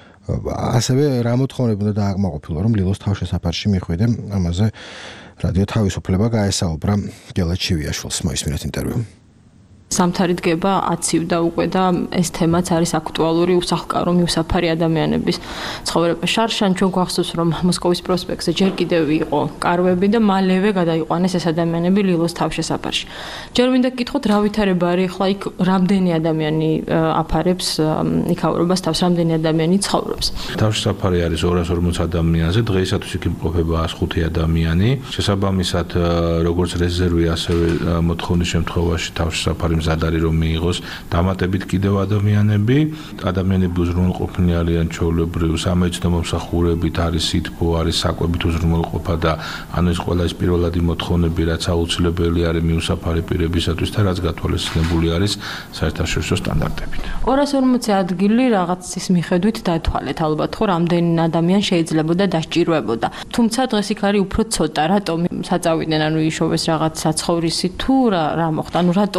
Speaker 3: ასევე რა მოთხოვნები უნდა დააკმაყოფილო, რომ ლილოს თავშესაფარში მიხვიდე, ამაზე რადიო თავისუფლება გაესაუბრა გელა ჩივიაშვილს. მოისმინეთ ინტერვიუ.
Speaker 18: ზამთარი დგება აცივდა უკვე და ეს თემაც არის აქტუალური უსახლკარო მიუსაფარი ადამიანების ცხოვრება შარშან. ჩვენ გვახსოვს, რომ მოსკოვის პროსპექტზე ჯერ კიდევ იყო კარვები და მალევე გადაიყვანეს ეს ადამიანები ლილოს თავშესაფარში. ჯერ მინდა გკითხოთ, რა ვითარება არის ახლა იქ რამდენი ადამიანი აფარებს იქაურობას თავს, რამდენი ადამიანი ცხოვრობს.
Speaker 11: თავშესაფარი არის ორას ორმოც ადამიანზე, დღეისათვის იქ იმყოფება one oh five ადამიანი. შესაბამისად, როგორც რეზერვი, ასევე მოთხოვნის შემთხვევაში თავშესაფარი მზად არის რომ მიიღოს დამატებით კიდევ ადამიანები, ადამიანები უზრუნველყოფნი არიან ჩვეულებრივ სამედიცინო მომსახურებით, არის სითბო, არის საკვებით უზრუნველყოფა და ანუ ეს ყველა ეს პირველადი მოთხოვნები, რაც აუცილებელი არის მიუსაფარი პირებისათვის და რაც გათვალისწინებული არის საერთაშორისო სტანდარტებით.
Speaker 18: ორას ორმოც ადგილი რაღაცის მიხედვით დათვალეთ ალბათ, ხო, რამდენი ადამიანი შეიძლებოდა დასჭირვებოდა. თუმცა დღეს იქ არის უფრო ცოტა, რატომ საწავიდნენ, ანუ იშოვეს რაღაც საცხოვრისი თუ რა რა მოხდა, ანუ რატომ არის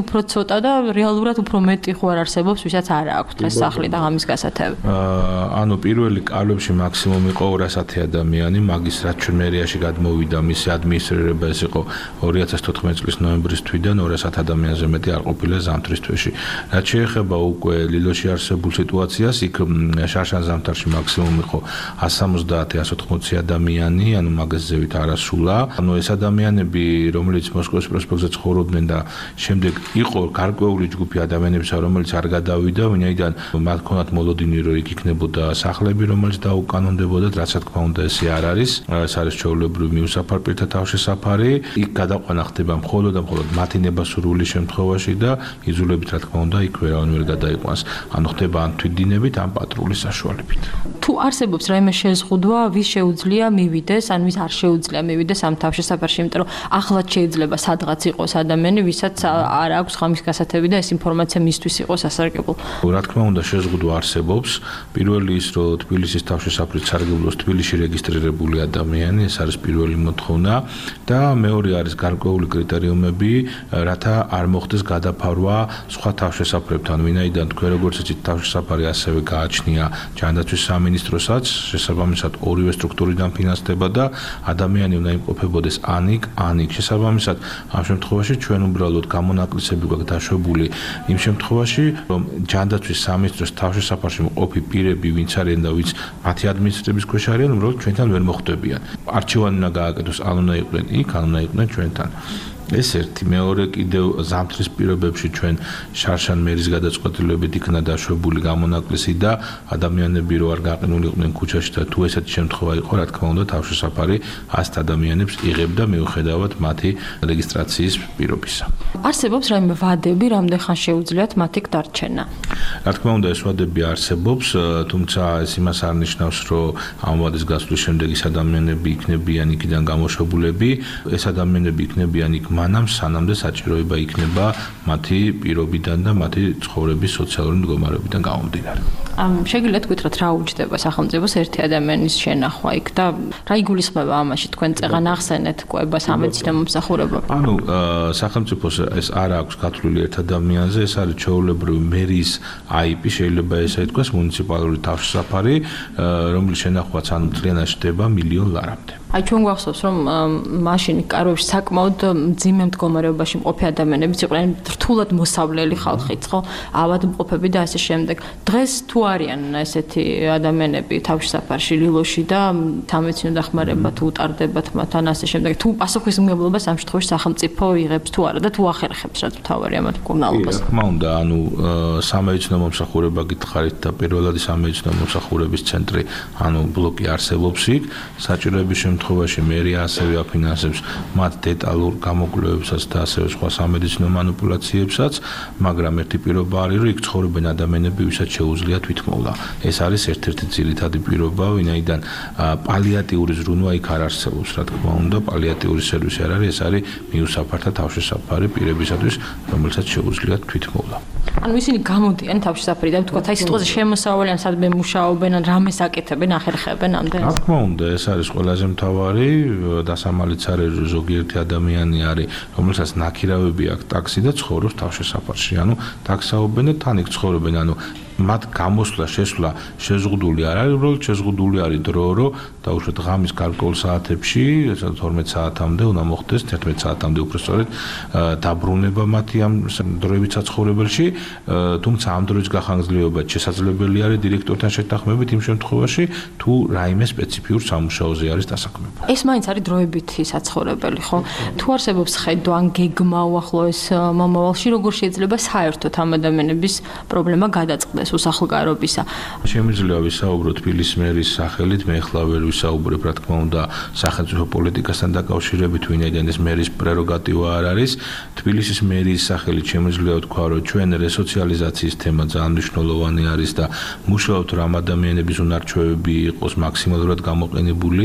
Speaker 18: უფრო ცოტა და რეალურად უფრო მეტი ხო არ არსებობს, ვისაც არ აქვს დღეს სახლი და ღამის გასათევი.
Speaker 19: ანუ პირველი კალვებში მაქსიმუმ იყო ორასი ადამიანი, მაგის რაც ჩვენ მერიაში გადმოვიდა, მისი ადმინისტრირება ეს იყო ორი ათას თოთხმეტი წლის ნოემბრის თვიდან ორასი ადამიანზე მეტი არ ყოფილა ზამთრის თვეში. რაც შეეხება უკვე ლილოში არსებულ სიტუაციას, იქ შარშან ზამთარში მაქსიმუმ იყო εκατს სამოცდაათი εκατს ოთხმოცი ადამიანი, ანუ მაგას ზევით არასულა. ანუ ეს ადამიანები, რომელიც მოსკოვის პროსპექტზე ცხოვრობდნენ და შემდეგ იყო გარკვეული ჯგუფი ადამიანებისა, რომელიც არ გადავიდა, ვინაიდან მათ ქონათ მოლოდინი, რომ იქ იქნებოდა სახლები, რომელიც დაუკანონდებოდათ, რაც თქმა უნდა ესე არ არის. ეს არის ჩვეულებრივი მიუსაფარ პირთა თავშესაფარი. იქ გადაყვანა ხდება მხოლოდ და მხოლოდ მათი ნებასურვილი შემთხვევაში და იზოლებით რა თქმა უნდა იქ ვერავინ ვერ გადაიყვანს. ანუ ხდება ან თვითდინებით, ან პატრულის საშუალებით.
Speaker 18: თუ არსებობს რაიმე შეზღუდვა, ვის შეუძლია მივიდეს, ან ვის არ შეუძლია მივიდეს ამ თავშესაფარში, იმიტომ რომ ახლად შეიძლება სადღაც იყოს ადამიანი, ვისაც არ აქვს ღამის გასათევი და ეს ინფორმაცია მისთვის იყოს ასარგებლო.
Speaker 19: რა თქმა უნდა შეზღუდვა არსებობს. პირველი ის, რომ თბილისის თავშესაფრის სარგებლოს თბილისში რეგისტრირებული ადამიანი, ეს არის პირველი მოთხოვნა და მეორე არის გარკვეული კრიტერიუმები, რათა არ მოხდეს გადაფარვა სხვა თავშესაფრებთან, ვინაიდან თქვენ როგორც იცით, თავშესაფარი ასევე გააჩნია ჯანდაცვის სამინისტროსაც, შესაბამისად ორივე სტრუქტურიდან ფინანსდება და ადამიანი უნდა იმყოფებოდეს ან იქ, ან იქ. შესაბამისად, ამ შემთხვევაში ჩვენ უბრალოდ გამონაკლისები გვაქვს დაშვებული იმ შემთხვევაში, რომ ჯანდაცვის სამინისტროს თავშესაფარში მყოფი პირები, ვინც არიან და ვინც მათი ადმინისტრების ქვეშ არიან, უბრალოდ ჩვენთან ვერ მოხვდებიან. არჩევანი უნდა გააკეთოს, ან უნდა იყვნენ იქ, ან უნდა იყვნენ ჩვენთან. ეს ერთი, მეორე კიდევ ზამთრის პირობებში ჩვენ შარშან მერის გადაწყვეტილებით იქნა დაშვებული გამონაკლისი და ადამიანები რო არ გაყინულიყვნენ ქუჩაში და თუ ესეთი შემთხვევა იყო, რა თქმა უნდა, თავშესაფარი ასეთ ადამიანებს იღებდა მიუხედავად მათი რეგისტრაციის პირობისა.
Speaker 18: არსებობს რაიმე ვადები, რამდენ ხანს შეუძლიათ მათი დარჩენა?
Speaker 19: რა თქმა უნდა, ეს ვადები არსებობს, თუმცა ეს იმას არ ნიშნავს, რომ ამ ვადის გასვლის შემდეგ ის ადამიანები იქნებიან იქიდან გამოშვებულები, ეს ადამიანები იქნებიან იქ მანამ სანამდე საჭიროება იქნება მათი პირობიდან და მათი ცხოვრების სოციალური მდგომარეობიდან გამომდინარე.
Speaker 18: ამ შეგიძლიათ გითხრათ რა უჯდება სახელმწიფოს ერთი ადამიანის შენახვა იქ და რა იგულისხმება ამაში თქვენ წეღან ახსენეთ კვება სამედიცინო მომსახურება?
Speaker 19: ანუ სახელმწიფოს ეს არ აქვს გათვლილი ერთ ადამიანზე, ეს არის ჩვეულებრივი მერის აიპი, შეიძლება ესე ითქვას, მუნიციპალური თავშესაფარი, რომლის შენახვაც ანუ მთლიანად შდება მილიონ ლარამდე.
Speaker 18: აი ჩვენ გვახსოვს რომ მაშინ კაროებში საკმაოდ მძიმე მდგომარეობაში მყოფი ადამიანებიც იყვნენ რთულად მოსავლელი ხალხიც, ხო? ავადმყოფები და ასე შემდეგ. დღეს თუ არიან ესეთი ადამიანები თავშესაფარში ლილოში და სამედიცინო დახმარება თუ უტარდებათ მათთან ასე შემდეგ, თუ პასუხისმგებლობას ამ შემთხვევაში სახელმწიფო იღებს თუ არა და თუ ახერხებს რაც მთავარია მათ მკურნალობას?
Speaker 19: რა თქმა უნდა, ანუ სამედიცინო მომსახურება გითხარით და პირველად სამედიცინო მომსახურების ცენტრი, ანუ ბლოკი არსებობს იქ, საჭიროების შემთხვევაში მერია ასევე აფინანსებს მათ დეტალურ გამოკვლევებსაც და ასევე სხვა სამედიცინო манипуляციებსაც, მაგრამ ერთი პირობა არის, რომ იქ ცხოვრობენ ადამიანები, ვისაც შეუძლია თვითმოვლა. ეს არის ერთ-ერთი ძირითადი პირობა, ვინაიდან პალიატიური ზრუნვა იქ არ არსებობს, რა თქმა უნდა, პალიატიური სერვისი არ არის, ეს არის მიუსაფართა თავშესაფარი პირებისათვის, რომელსაც შეუძლია თვითმოვლა.
Speaker 18: ანუ ისინი გამოდიან თავშესაფრიდან, თქვა, აი სიტყვაზე შემოსავალი ან სადმე მუშაობენ, ან რამეს აკეთებენ, ახერხებენ ამდენს?
Speaker 19: რა თქმა უნდა, ეს არის ყველაზე მთავარი, დასამალიც არის ზოგიერთი ადამიანი არის, რომელსაც ნაქირავები აქვს ტაქსი და ცხოვრობს თავშესაფარში. ანუ ტაქსაობენ და თან იქ ცხოვრობენ, ანუ მათ გამოსვლა, შესვლა შეზღუდული არ არის, უბრალოდ შეზღუდული არის დრო, რომ დაუშვათ ღამის გარკვეულ საათებში, თორმეტ საათამდე უნდა მოხდეს, თერთმეტ საათამდე უფრო სწორედ დაბრუნება მათი ამ დროებით საცხოვრებელში, თუმცა ამ დროის გახანგრძლივება შესაძლებელი არის დირექტორთან შეთანხმებით იმ შემთხვევაში, თუ რაიმე სპეციფიურ სამუშაოზე არის დასაქმება.
Speaker 18: ეს მაინც არის დროებითი საცხოვრებელი, ხო? თუ არსებობს ხედვა ან გეგმა უახლოეს მომავალში, როგორ შეიძლება საერთოდ ამ ადამიანების პრობლემა გადაწყდეს? უსახლკარობისა.
Speaker 19: Შემიძლია ვისაუბრო თბილისის მერის სახელით, მე ახლა ვერ ვისაუბრებ, რა თქმა უნდა, სახელმწიფო პოლიტიკასთან დაკავშირებით, ვინაიდან ეს მერის პრეროგატივა არ არის. თბილისის მერის სახელით შემიძლია ვთქვა, რომ ჩვენ რესოციალიზაციის თემა ძალიან მნიშვნელოვანი არის და მუშაობთ, რომ ამ ადამიანების უნარჩვევები იყოს მაქსიმალურად გამოყენებული,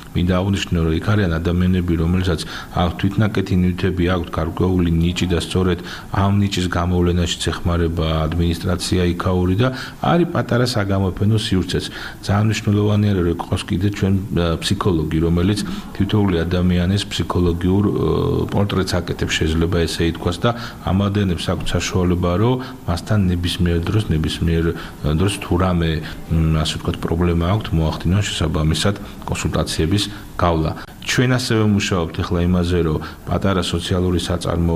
Speaker 19: მინდა აღნიშნო, რომ იქ არიან ადამიანები, რომელსაც აქვს თვითნაკეთი ნივთები, აქვს გარკვეული ნიჭი და სწორედ ამ ნიჭის გამოვლენაშიც ეხმარება ადმინისტრაცია იქაური და არის პატარა საგამოფენო სივრცეც. ძალიან მნიშვნელოვანია, რომ იყოს კიდე ჩვენ ფსიქოლოგი, რომელიც თითოეული ადამიანის ფსიქოლოგიურ პორტრეტს აკეთებს, შეიძლება ესე ითქვას და ამადენებს აქვს საშუალება, რომ მასთან ნებისმიერ დროს, ნებისმიერ დროს თუ რამე, ასე ვთქვათ, პრობლემა აქვს, მოახდინონ შესაბამისად კონსულტაციების გავლა. ჩვენ ასევე მუშაობთ ახლა იმაზე, რომ პატარა სოციალური საწარმო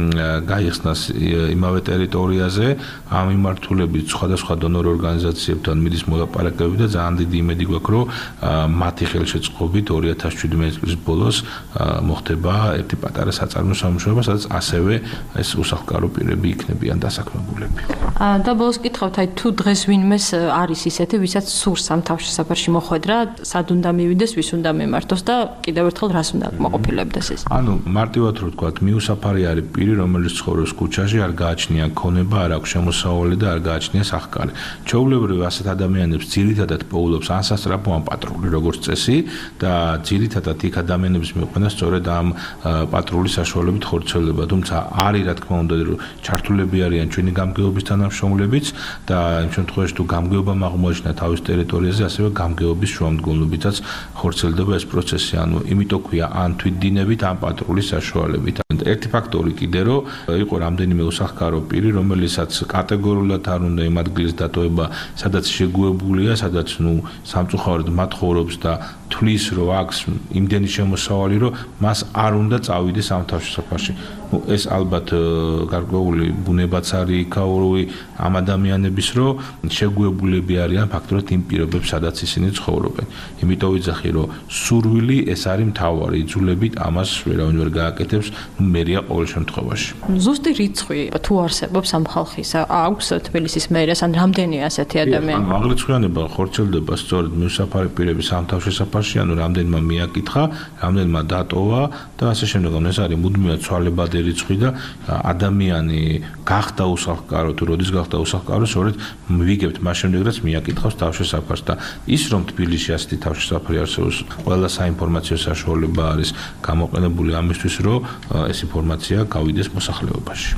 Speaker 19: გაიხსნას იმავე ტერიტორიაზე, ამ მიმართულებით სხვადასხვა დონორ ორგანიზაციებთან მიდის მოლაპარაკებები და ძალიან დიდი იმედი გვაქვს, რომ მათი ხელშეწყობით ორი ათას შვიდმეტი წლის ბოლოს მოხდება ერთი პატარა საწარმო სამუშაოება, სადაც ასევე ეს უსახლკარო პირები იქნებიან დასაქმებულები.
Speaker 18: და ბოლოს გითხავთ, აი თუ დღეს ვინმეს არის ისეთი, ვისაც სურს ამ თავშესაფარში მოხვედრა, სად უნდა მივიდეს, ვის უნდა მიმართოს და კიდევ ერთხელ რას უნდა მოყოფილებდეს ეს?
Speaker 19: ანუ მარტივად რო ვთქვათ, მიუსაფარი არის პირი, რომელიც ცხოვრობს ქუჩაში, არ გააჩნია ქონება, არ აქვს შემოსავალი და არ გააჩნია სახკარი. ჩვეულებრივ ასეთ ადამიანებს ძირითადად პოულობს ან სასწრაფო, ან პატრული, როგორც წესი და ძირითადად იქ ადამიანების მიყენა სწორედ ამ პატრულის საშუალებით ხორცელდება, თუმცა არის რა თქმა უნდა, რომ ჩართულები არიან ჩვენი გამგეობის თანამშრომლებიც და იმ შემთხვევაში თუ გამგეობა აღმოაჩინა თავის ტერიტორიაზე, ასევე გამგეობის შუამდგომლობითაც ხორცელდება ეს პროცესი, ანუ იმიტომ ქვია ან თვითდინებით, ან პატრულის საშუალებით. ერთი ფაქტორი კიდე რომ იყო რამდენიმე უსახლკარო პირი, რომელსაც კატეგორიულად არ უნდა იმ ადგილის დატოვება, სადაც შეგუებულია, სადაც ნუ სამწუხაროდ მათ ხოვრობს და თვლის რომ აქვს იმდენი შემოსავალი, რომ მას არ უნდა წავიდეს ამ თავშესაფარში. ნუ ეს ალბათ გარკვეული ბუნებაც არის იქაური ამ ადამიანების, რომ შეგუებულები არიან ფაქტორად იმ პირობებს, სადაც ისინი ცხოვრობენ. იმიტომ ვიძახი, რომ სურვილი ეს არის მთავარი, იძულებით ამას ვერავინ ვერ გააკეთებს, ნუ მერია ყოველ შემთხვევაში.
Speaker 18: ზუსტი რიცხვი თუ არსებობს ამ ხალხის, აქვს თბილისის მერიას, ან რამდენია ასეთი ადამიანი?
Speaker 19: აღრიცხვიანება ხორცელდება სწორედ მიუსაფარი პირების ამ თავშესაფარში, ანუ რამდენმა მიაკითხა, რამდენმა დატოვა და ასე შემდეგ. ეს არის მუდმივად ცვალებადი რიცხვი და ადამიანი გახდა უსახლკარო თუ როდის გახდა უსახლკარო, სწორედ ვიგებთ მას შემდეგ, რაც მიაკითხავს თავშესაფარს და ის რომ თბილისში ასეთი თავშესაფარი არსებობს, ყველა საინფორმაციო საშუალება არის გამოყენებული ამისთვის, რომ ეს ინფორმაცია გავიდეს მოსახლეობაში.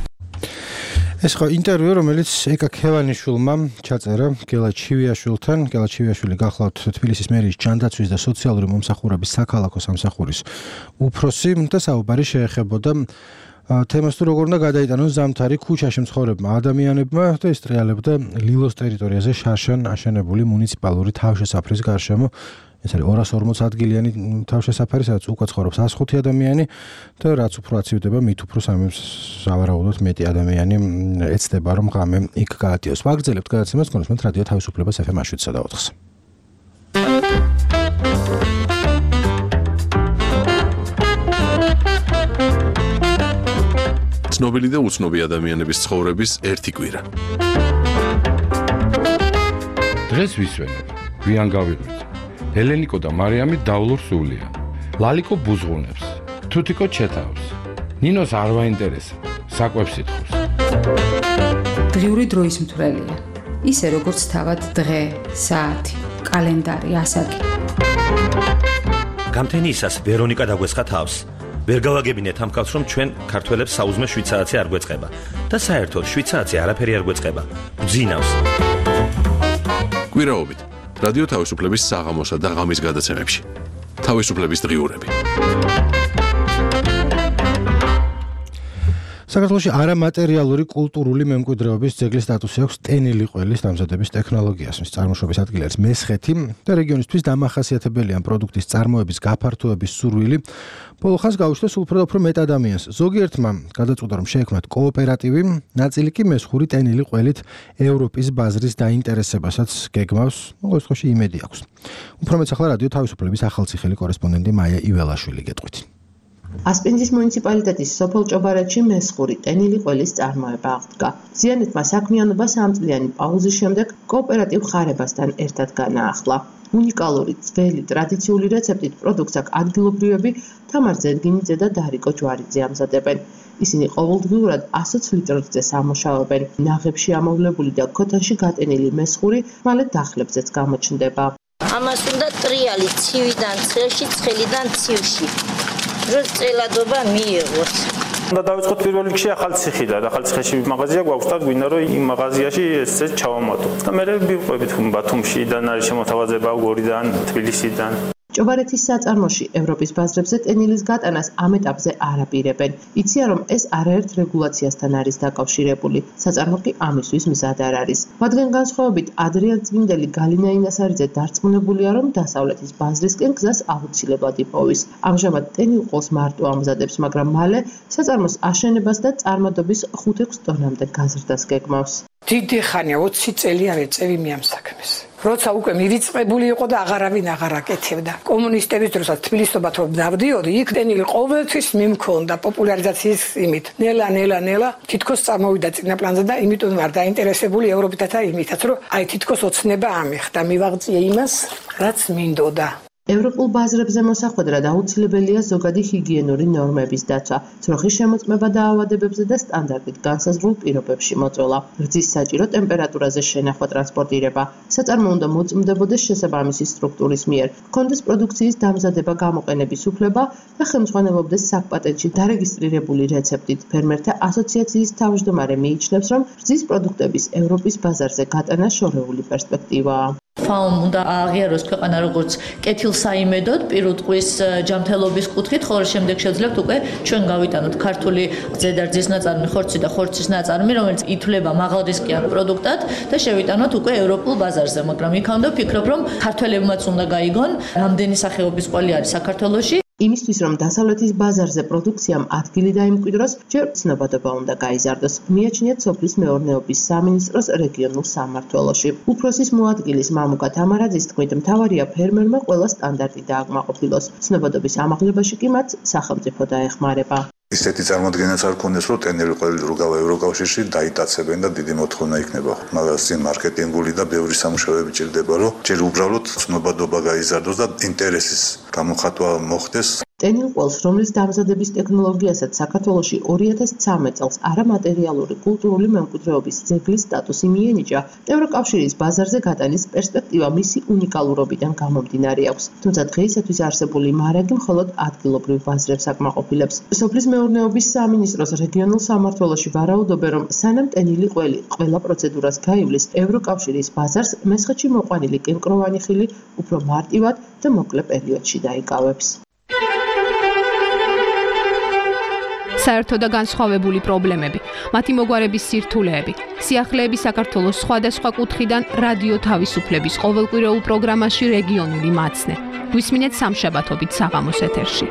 Speaker 3: ეს ხო ინტერვიუ, რომელიც ეკა ქევანიშვილმა ჩაწერა გელა ჩივიაშვილთან. გელა ჩივიაშვილი გახლავთ თბილისის მერიის ჯანდაცვის და სოციალური მომსახურების საქალაქო სამსახურის უფროსი და საუბარი შეეხებოდა თემას თუ როგორ უნდა გადაიტანონ ზამთარი ქუჩაში მცხოვრებმა ადამიანებმა და ესტრიალებდა ლილოს ტერიტორიაზე შარშან აშენებული მუნიციპალური თავშესაფრის გარშემო. ეს არის ორას ორმოც ადგილიანი თავშესაფარი, სადაც უკვე ცხოვრობს ას ხუთი ადამიანი და რაც უფრო აცივდება, მით უფრო სამსავარაუდოდ მეტი ადამიანი ეცდება, რომ ღამე იქ გაატიოს. ვაგრძელებთ გადაცემას, გონებთ რადიო თავისუფლებას ეფ ემ შვიდსა და ოთხს.
Speaker 1: ცნობილი და უცნობი ადამიანების ცხოვრების ერთი კვირა.
Speaker 20: დღეს ვისვენებ, გვიან გავიღვიძე. ელენიკო და მარიამი დავლურ სულია. ლალიკო ბუზღუნებს, თუთიკო ჩეთავს. ნინოს არ ვაინტერესა, საკვებს ითხოვს.
Speaker 21: დღიური დროის მთვრელია. ისე როგორც თავად დღე, საათი, კალენდარი, ასაკი.
Speaker 22: გამთენიისას ვერონიკა დაგვესხა თავს. ვერ გავაგებინეთ ამ კაცს, რომ ჩვენ ქართველებს საუზმე შვიცარიცი არ გვეწყება და საერთოდ შვიცარიცი არაფერი არ გვეწყება. გძინავს.
Speaker 1: კვირაობით რადიო თავისუფლების საღამოსა და ღამის გადაცემებში. თავისუფლების დღიურები.
Speaker 3: საქართველოში არამატერიალური კულტურული მემკვიდრეობის ძეგლის სტატუსი აქვს ტენილი ყველის დამზადების ტექნოლოგიას, მის წარმოშობის ადგილი არის მესხეთი და რეგიონისთვის დამახასიათებელია პროდუქტის წარმოების გაფართოების სურვილი. ბოლო ხანს გაუჩნდა სულ უფრო და უფრო მეტ ადამიანს. ზოგიერთმა გადაწყვიტა, რომ შეექმნათ კოოპერატივი, ნაწილი კი მესხური ტენილი ყველით ევროპის ბაზრის დაინტერესებასაც გეგმავს, ყოველ შემთხვევაში იმედი აქვს. უფრო მეც ახლა რადიო თავისუფლების ახალციხელი კორესპონდენტი მაია იველაშვილი გეტყვით.
Speaker 23: ასპინძის მუნიციპალიტეტის სოფელ ჭობარეთში მესხური ტენილი ყველის წარმოება აღდგა. ზიანეთმა საქმიანობას სამწლიანი პაუზის შემდეგ კოოპერატივ ხარებასთან ერთად განაახლა. უნიკალური, ძველი, ტრადიციული რეცეპტით პროდუქტს აქ ადგილობრივები თამარ ზედგინიძე და დარიკო ჯვარიძე ამზადებენ. ისინი ყოველდღიურად ასოც ლიტრზე სამუშაობენ. ნაღებში ამოვლებული და ქოთანში გატენილი მესხური მალე დახლებზეც გამოჩნდება.
Speaker 2: ამას უნდა ტრიალი ცივიდან ცხელში, ცხელიდან ცივში. რომ წელადობა მიიღოს.
Speaker 16: უნდა დავიწყოთ პირველ რიგში ახალციხიდან. ახალციხეში მაღაზია გვაქვს და გვინდა რომ იმ მაღაზიაში ესე ჩავამატო. და მე ვიყვებით ბათუმშიდან არის შემოთავაზება გორიდან, თბილისიდან.
Speaker 23: ჭობარეთის საწარმოში ევროპის ბაზრებზე ტენილის გატანას ამ ეტაპზე არ აპირებენ. იციან, რომ ეს არაერთ რეგულაციასთან არის დაკავშირებული. საწარმო კი ამისთვის მზად არ არის. მათგან განსხვავებით, ადრიან წმინდელი გალინა ინასარიძე დარწმუნებულია, რომ დასავლეთის ბაზრისკენ გზას აუცილებლად იპოვის. ამჟამად ტენილ ყოლს მარტო ამზადებს, მაგრამ მალე საწარმოს აშენებას და წარმადობის ხუთ-ექვს ტონამდე გაზრდას გეგმავს.
Speaker 6: დიდი ხანია ოცი წელი არ ეწევი მე ამ საქმეს. როცა უკვე მივიწყებული იყო და აღარავინ აღარ აკეთებდა. კომუნისტების დროსაც თბილისობათ რომ დავდიოდი, იქ ტენილი ყოველთვის მიმქონდა პოპულარიზაციის იმით. ნელა ნელა ნელა თითქოს წამოვიდა წინა პლანზე და იმიტომ ვარ დაინტერესებული ევროპითაც და იმითაც, რომ აი თითქოს ოცნება ამიხდა, მივაღწია იმას, რაც მინდოდა.
Speaker 23: ევროპულ ბაზრებზე მოსახვედრად აუცილებელია ზოგადი ჰიგიენური ნორმების დაცვა, ძროხის შემოწმება დაავადებებზე და სტანდარტით განსაზღვრულ პირობებში მოწვევა. რძის საჭირო ტემპერატურაზე შენახვა, ტრანსპორტირება. საწარმო უნდა მოწმდებოდეს შესაბამისი სტრუქტურის მიერ, ჰქონდეს პროდუქციის დამზადება, გამოყენების უფლება და ხელმძღვანელობდეს საკპატენტში დარეგისტრირებული რეცეპტით. ფერმერთა ასოციაციის თავმჯდომარე მიიჩნევს, რომ რძის პროდუქტების ევროპის ბაზარზე გატანა შორეული პერსპექტივაა.
Speaker 7: ფაომ უნდა აღიაროს ქვეყანა როგორც კეთილსაიმედოდ პირუტყვის ჯანმრთელობის კუთხით, ხოლო შემდეგ შეძლებთ უკვე ჩვენ გავიტანოთ ქართული ზედარძის ნაწარმი, ხორცი და ხორცის ნაწარმი, რომელიც ითვლება მაღალრისკიან პროდუქტად და შევიტანოთ უკვე ევროპულ ბაზარზე, მაგრამ იქამდე ვფიქრობ, რომ ქართველებმაც უნდა გაიგონ, რამდენი სახეობის ყველი არის საქართველოში. იმისთვის, რომ დასავლეთის ბაზარზე პროდუქციამ ადგილი დაიმკვიდროს, ჯერ ცნობადობა უნდა გაიზარდოს. მიაჩნიათ სოფლის მეურნეობის სამინისტროს რეგიონულ სამმართველოში. უფროსის მოადგილის მამუკა თამარაძის თქმით, მთავარია ფერმერმა ყველა სტანდარტი დააკმაყოფილოს. ცნობადობის ამაღლებაში კი მათ სახელმწიფო დაეხმარება.
Speaker 24: ისეთი წარმოადგენაც არ ქონდეს, რომ ტენელი ყველი რუგავა ევროკავშირში დაიტაცებენ და დიდი მოთხოვნა იქნება. მაგას წინ მარკეტინგული და ბევრი სამუშაოები ჭირდება, რომ ჯერ უბრალოდ ცნობადობა გაიზარდოს და ინტერესის გამოხატვა მოხდეს. ტენილ ყოლს, რომლის დამზადების ტექნოლოგიასაც საქართველოში ორი ათას ცხრამეტ წელს არამატერიალური კულტურული მემკვიდრეობის ძეგლის სტატუსი მიენიჭა, ევროკავშირის ბაზარზე გატანის პერსპექტივა მისი უნიკალურობიდან გამომდინარე აქვს. თუმცა დღეისათვის არსებული მარაგი მხოლოდ ადგილობრივ ბაზრებს აკმაყოფილებს. სოფლის მეურნეობის სამინისტროს რეგიონულ სამმართველოში ვარაუდობენ, რომ სანამ ტენილი ყველი ყველა პროცედურას გაივლის, ევროკავშირის ბაზარს მესხეთში მოყვანილი კენკროვანი ხილი უფრო მარტივად და მოკლე პერიოდში დაიკავებს.
Speaker 5: საერთო და განსხვავებული პრობლემები, მათი მოგვარების სირთულეები, სიახლეები საქართველოს სხვადასხვა კუთხიდან რადიო თავისუფლების ყოველკვირეულ პროგრამაში რეგიონული მაცნე. გვისმინეთ სამშაბათობით საღამოს ეთერში.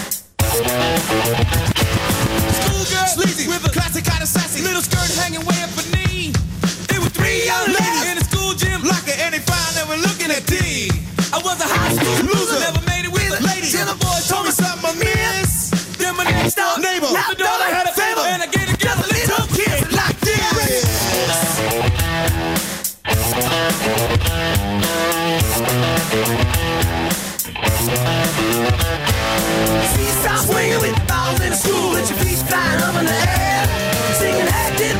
Speaker 9: Sleazy with a classic kind of sassy little skirt hanging way up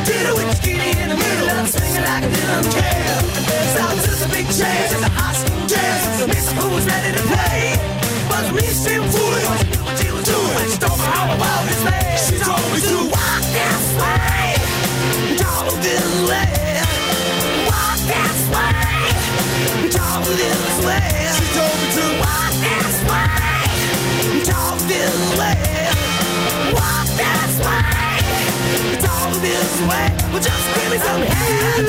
Speaker 9: Did it with skinny in the middle and I'm singing like I didn't care. Sounds just a big chance, it's a high school jazz. Miss who's ready to play, but me still fooling. What she was doing when she told me all about this man. She told me to walk this way, talk this way, walk this way, talk this way. She told me to walk this way, talk this way, walk this way, talk this way. Well, just give me some head.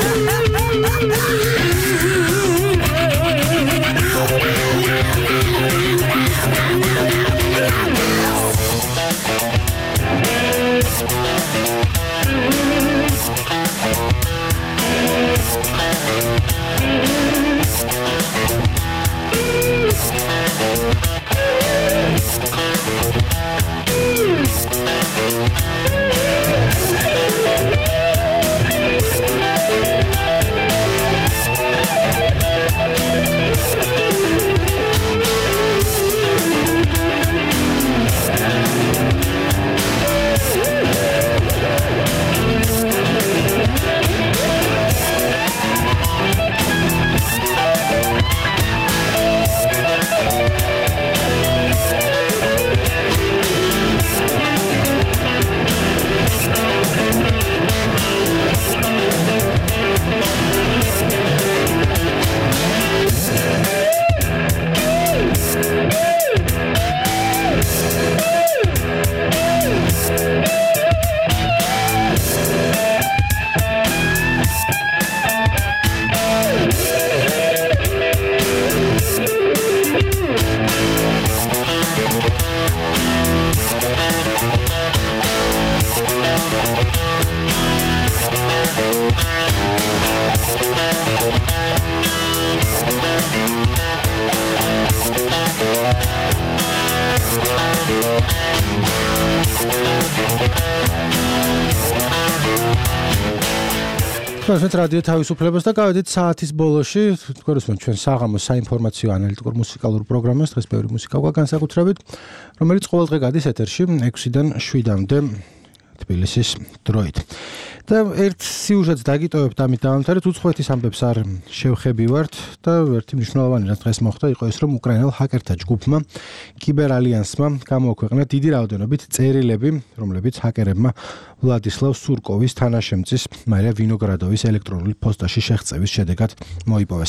Speaker 3: თქვენს რადიო თავისუფლებას და გავედით საათის ბოლოში, თქვენ ჩვენ საღამოს საინფორმაციო ანალიტიკურ მუსიკალურ პროგრამას, დღეს ბევრი მუსიკა გვაქვს განსაკუთრებით, რომელიც ყოველდღე გადის ეთერში ექვსიდან შვიდამდე თბილისის დროით. და ერთ სიუჟეტს დაგიტოვებთ ამით დავამთავრეთ, უცხოეთის ამბებს არ შევხებივართ და ერთი მნიშვნელოვანი რაც დღეს მოხდა იყო ეს, რომ უკრაინელ ჰაკერთა ჯგუფმა კიბერალიანსმა გამოაქვეყნა დიდი რაოდენობით წერილები, რომლებიც ჰაკერებმა ვლადისლავ სურკოვის თანაშემწის მარია ვინოგრადოვის ელექტრონული პოსტაში შეღწევის შედეგად მოიპოვეს.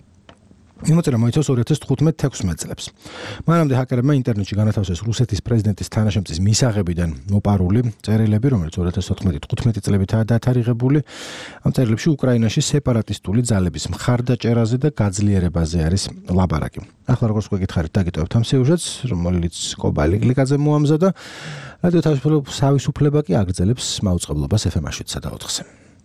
Speaker 3: მიმოწერა მოიცავს ორი ათას თხუთმეტ თექვსმეტ წლებს. მანამდე ჰაკერებმა ინტერნეტში განათავსეს რუსეთის პრეზიდენტის თანაშემწის მისაღებიდან მოპარული წერილები, რომელიც ორი ათას ოთხმეტი თხუთმეტი წლებითაა დათარიღებული. ამ წერილებში უკრაინაში სეპარატისტული ძალების მხარდაჭერაზე და გაძლიერებაზე არის ლაპარაკი. ახლა როგორც გვეკითხარით, დაგიტოვებთ ამ სიუჟეტს, რომელიც კობალი გლიკაძე მოამზადა. რადიო თავისუფლება კი აგრძელებს მაუწყებლობას ეფ ემ შვიდ საათზე.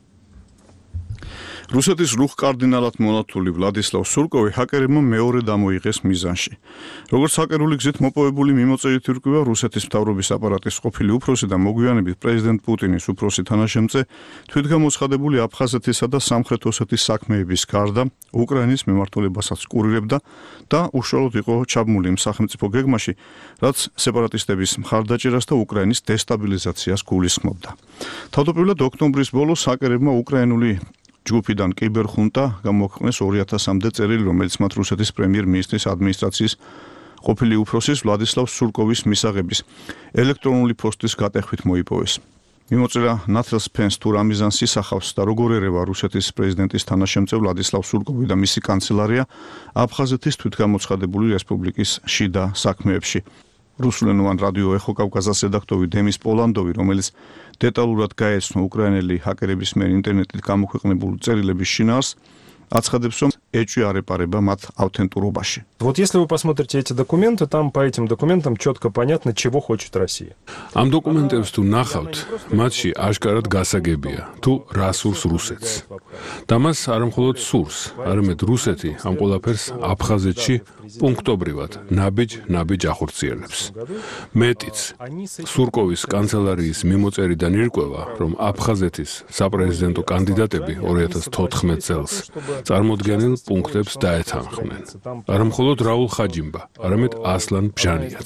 Speaker 4: რუსეთის რუხ კარდინალად მონათული ვლადისლავ სურკოვი ჰაკერებმა მეორე დამოიღეს მიზანში. როგორც ჰაკერული გზით მოპოვებული მიმოწერით ირკვევა, რუსეთის მთავრობის აპარატის ყოფილი უფროსი და მოგვიანებით პრეზიდენტ პუტინის უფროსი თანაშემწე თვითგამოცხადებული აფხაზეთისა და სამხრეთ ოსეთის საქმეების გარდა უკრაინის მიმართულებასაც კურირებდა და უშუალოდ იყო ჩაბმული იმ სახელმწიფო გეგმაში, რაც სეპარატისტების მხარდაჭერას და უკრაინის დესტაბილიზაციას გულისხმობდა. თავდაპირველად ოქტომბრის ბოლოს ჰაკერებმა უკრაინული ჯგუფიდან კიბერხუნტა გამოაქვეყნეს ორი ათასამდე წერილი, რომელიც მათ რუსეთის პრემიერ-მინისტრის ადმინისტრაციის ყოფილი უფროსის ვლადისლავ სურკოვის მისაღების ელექტრონული პოსტის გატეხვით მოიპოვეს. მიმოწერა ნათელს ფენს თუ რა მიზანს ისახავს და როგორ ერევა რუსეთის პრეზიდენტის თანაშემწე ვლადისლავ სურკოვი და მისი კანცელარია აფხაზეთის თვითგამოცხადებული რესპუბლიკის შიდა საქმეებში. რუსულენოვან რადიო ეხო კავკასიის რედაქტორი დემის პოლანდოვი, რომელიც დეტალურად გაეცნო უკრაინელი ჰაკერების მიერ ინტერნეტით გამოქვეყნებული წერილების შინაარს, აცხადებს, რომ ეჭვი არ ეპარება მათ ავთენტურობაში.
Speaker 8: Вот если вы посмотрите эти документы, там по этим документам четко понятно, чего хочет Россия.
Speaker 20: Ამ დოკუმენტებს თუ ნახავთ, მათში აშკარად გასაგებია, თუ რა სურს რუსეთს. და მას არ მხოლოდ სურს, არამედ რუსეთი ამ ყველაფერს აფხაზეთში პუნქტობრივად ნაბიჯ-ნაბიჯ ახორციელებს. მეტიც, სურკოვის კანცელარიის მიმოწერიდან ირკვევა, რომ აფხაზეთის საპრეზიდენტო კანდიდატები ორი ათას თოთხმეტ წელს წარმოდგენილ
Speaker 10: პუნქტებს დაეთანხმნენ. არა მხოლოდ რაულ ხაჯიმბა, არამედ ასლან ბჟანიაც.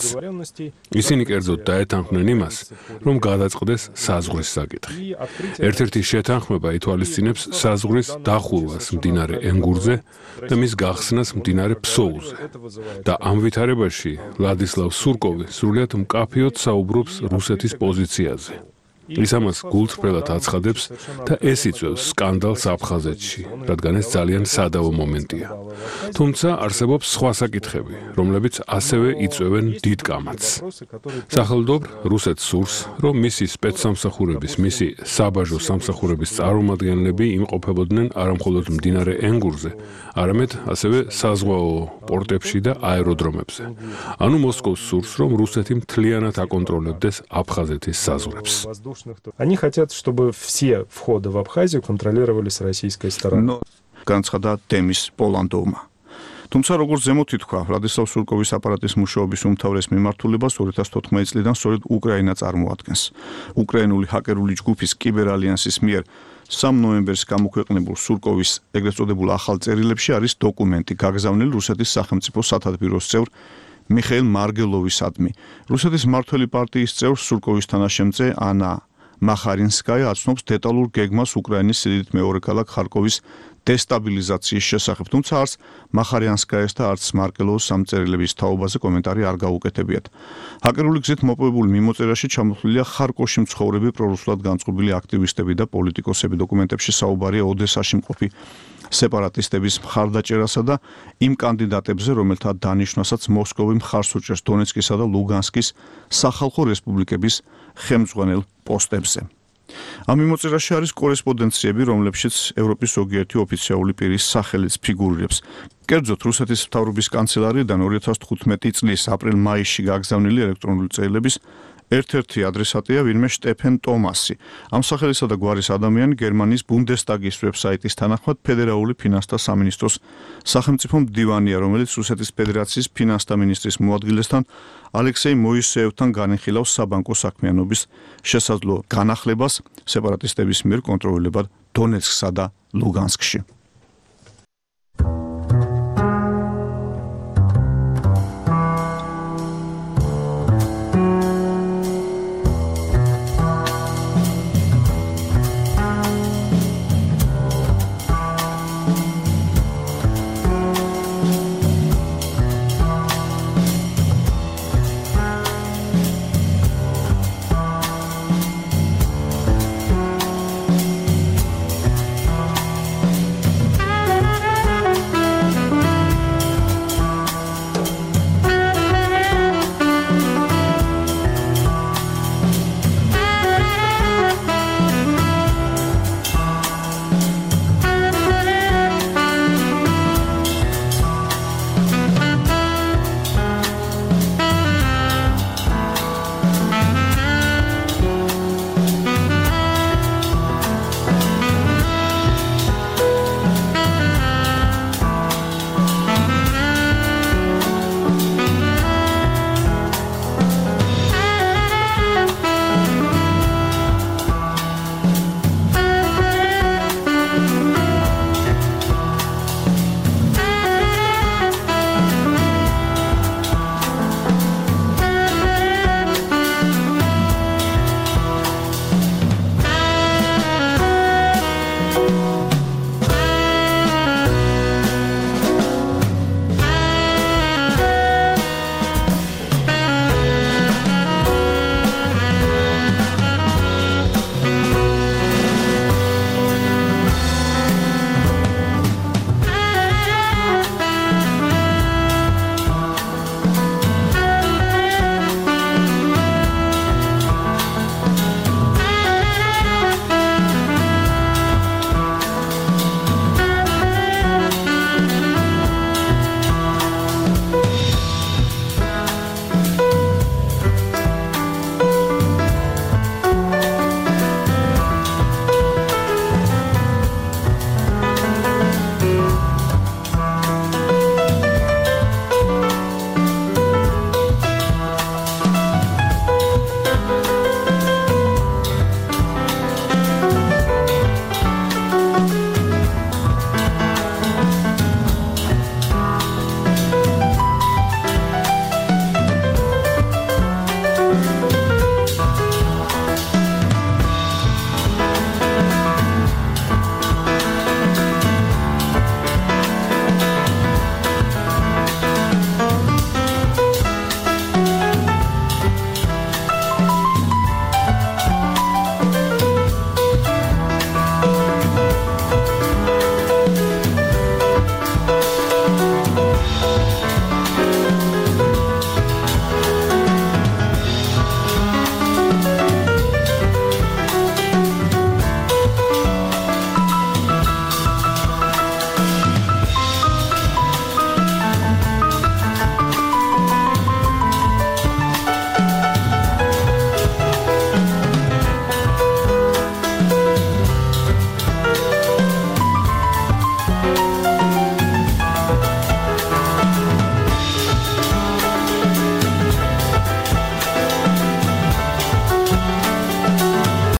Speaker 10: ისინი კერძოდ დაეთანხმნენ იმას, რომ გადაწყდეს საზღვრის საკითხი. ერთ-ერთი შეთანხმება ითვალისწინებს საზღვრის დახურვას მდინარე ენგურზე და მის გახსნას მდინარე ფსოუზე. და ამ ვითარებაში ლადისლავ სურკოვი სრულიად მკაფიოდ საუბრობს რუსეთის პოზიციაზე. ის ამას გულწრფელად აცხადებს და ეს იწვევს სკანდალს აფხაზეთში, რადგან ეს ძალიან სადავო მომენტია. თუმცა არსებობს სხვა საკითხები, რომლებიც ასევე იწვევენ დიდ კამათს. სახელმწიფო რუსეთს სურს, რომ მისი სპეცსამსახურების, მისი საბაჟო სამსახურების წარმომადგენლები იმყოფებოდნენ არამხოლოდ მდინარე ენგურზე, არამედ ასევე საზღვაო პორტებში და აეროდრომებზე. ანუ მოსკოვს სურს, რომ რუსეთი მთლიანად აკონტროლებდეს აფხაზეთის საზღვრებს.
Speaker 8: Они хотят, чтобы все входы в Абхазию контролировались российской стороной.
Speaker 4: განცხადა დემის პოლანდოვმა. თუმცა როგორც ზემოთ ითქვა, ვლადისლავ სურკოვის აპარატის მუშაობის უმთავრეს მიმართულებას ორი ათას თოთხმეტი წლიდან სწორედ უკრაინა წარმოადგენს. უკრაინული ჰაკერული ჯგუფის კიბერალიანსის მიერ სამ ნოემბერს გამოქვეყნებულ სურკოვის ეგრეთ წოდებულ ახალ წერილებში არის დოკუმენტი გაგზავნილი რუსეთის სახელმწიფო სათათბიროს წევრ მიხეილ მარგელოვისადმი. რუსეთის მმართველი პარტიის წევრ სურკოვის თანაშემწე ანა მახარინსკაია აცნობს დეტალურ გეგმას უკრაინის სიდიდით მეორე ქალაქ ხარკოვის დესტაბილიზაციის შესახებ, თუმცა არც მახარიანსკაიას და არც მარკელოვოს სამწერილების თაობაზე კომენტარი არ გაუკეთებიათ. ჰაკერული გზით მოპოვებული მიმოწერაში ჩამოთვლილია ხარკოვში მცხოვრები პრორუსულად განწყობილი აქტივისტები და პოლიტიკოსები. დოკუმენტებში საუბარია ოდესაში მყოფი სეპარატისტების მხარდაჭერასა და იმ კანდიდატებზე, რომელთა დანიშვნასაც მოსკოვი მხარს უჭერს დონეცკისა და ლუგანსკის სახალხო რესპუბლიკების ხელმძღვანელ პოსტებზე. ამ მიმოწერაში არის კორესპონდენციები, რომლებშიც ევროპის ზოგიერთი ოფიციალური პირის სახელიც ფიგურირებს. კერძოდ, რუსეთის მთავრობის კანცელარიიდან ორი ათას თხუთმეტი წლის აპრილ-მაისში გაგზავნილი ელექტრონული წერილების ერთ-ერთი ადრესატია ვინმე შტეფენ ტომასი. ამ სახელისა და გვარის ადამიანი გერმანიის ბუნდესტაგის ვებსაიტის თანახმად ფედერალური ფინანსთა სამინისტროს სახელმწიფო მდივანია, რომელიც რუსეთის ფედერაციის ფინანსთა მინისტრის მოადგილესთან ალექსეი მოისეევთან განიხილავს საბანკო საქმიანობის შესაძლო განახლებას სეპარატისტების მიერ კონტროლირებად დონეცკსა და ლუგანსკში.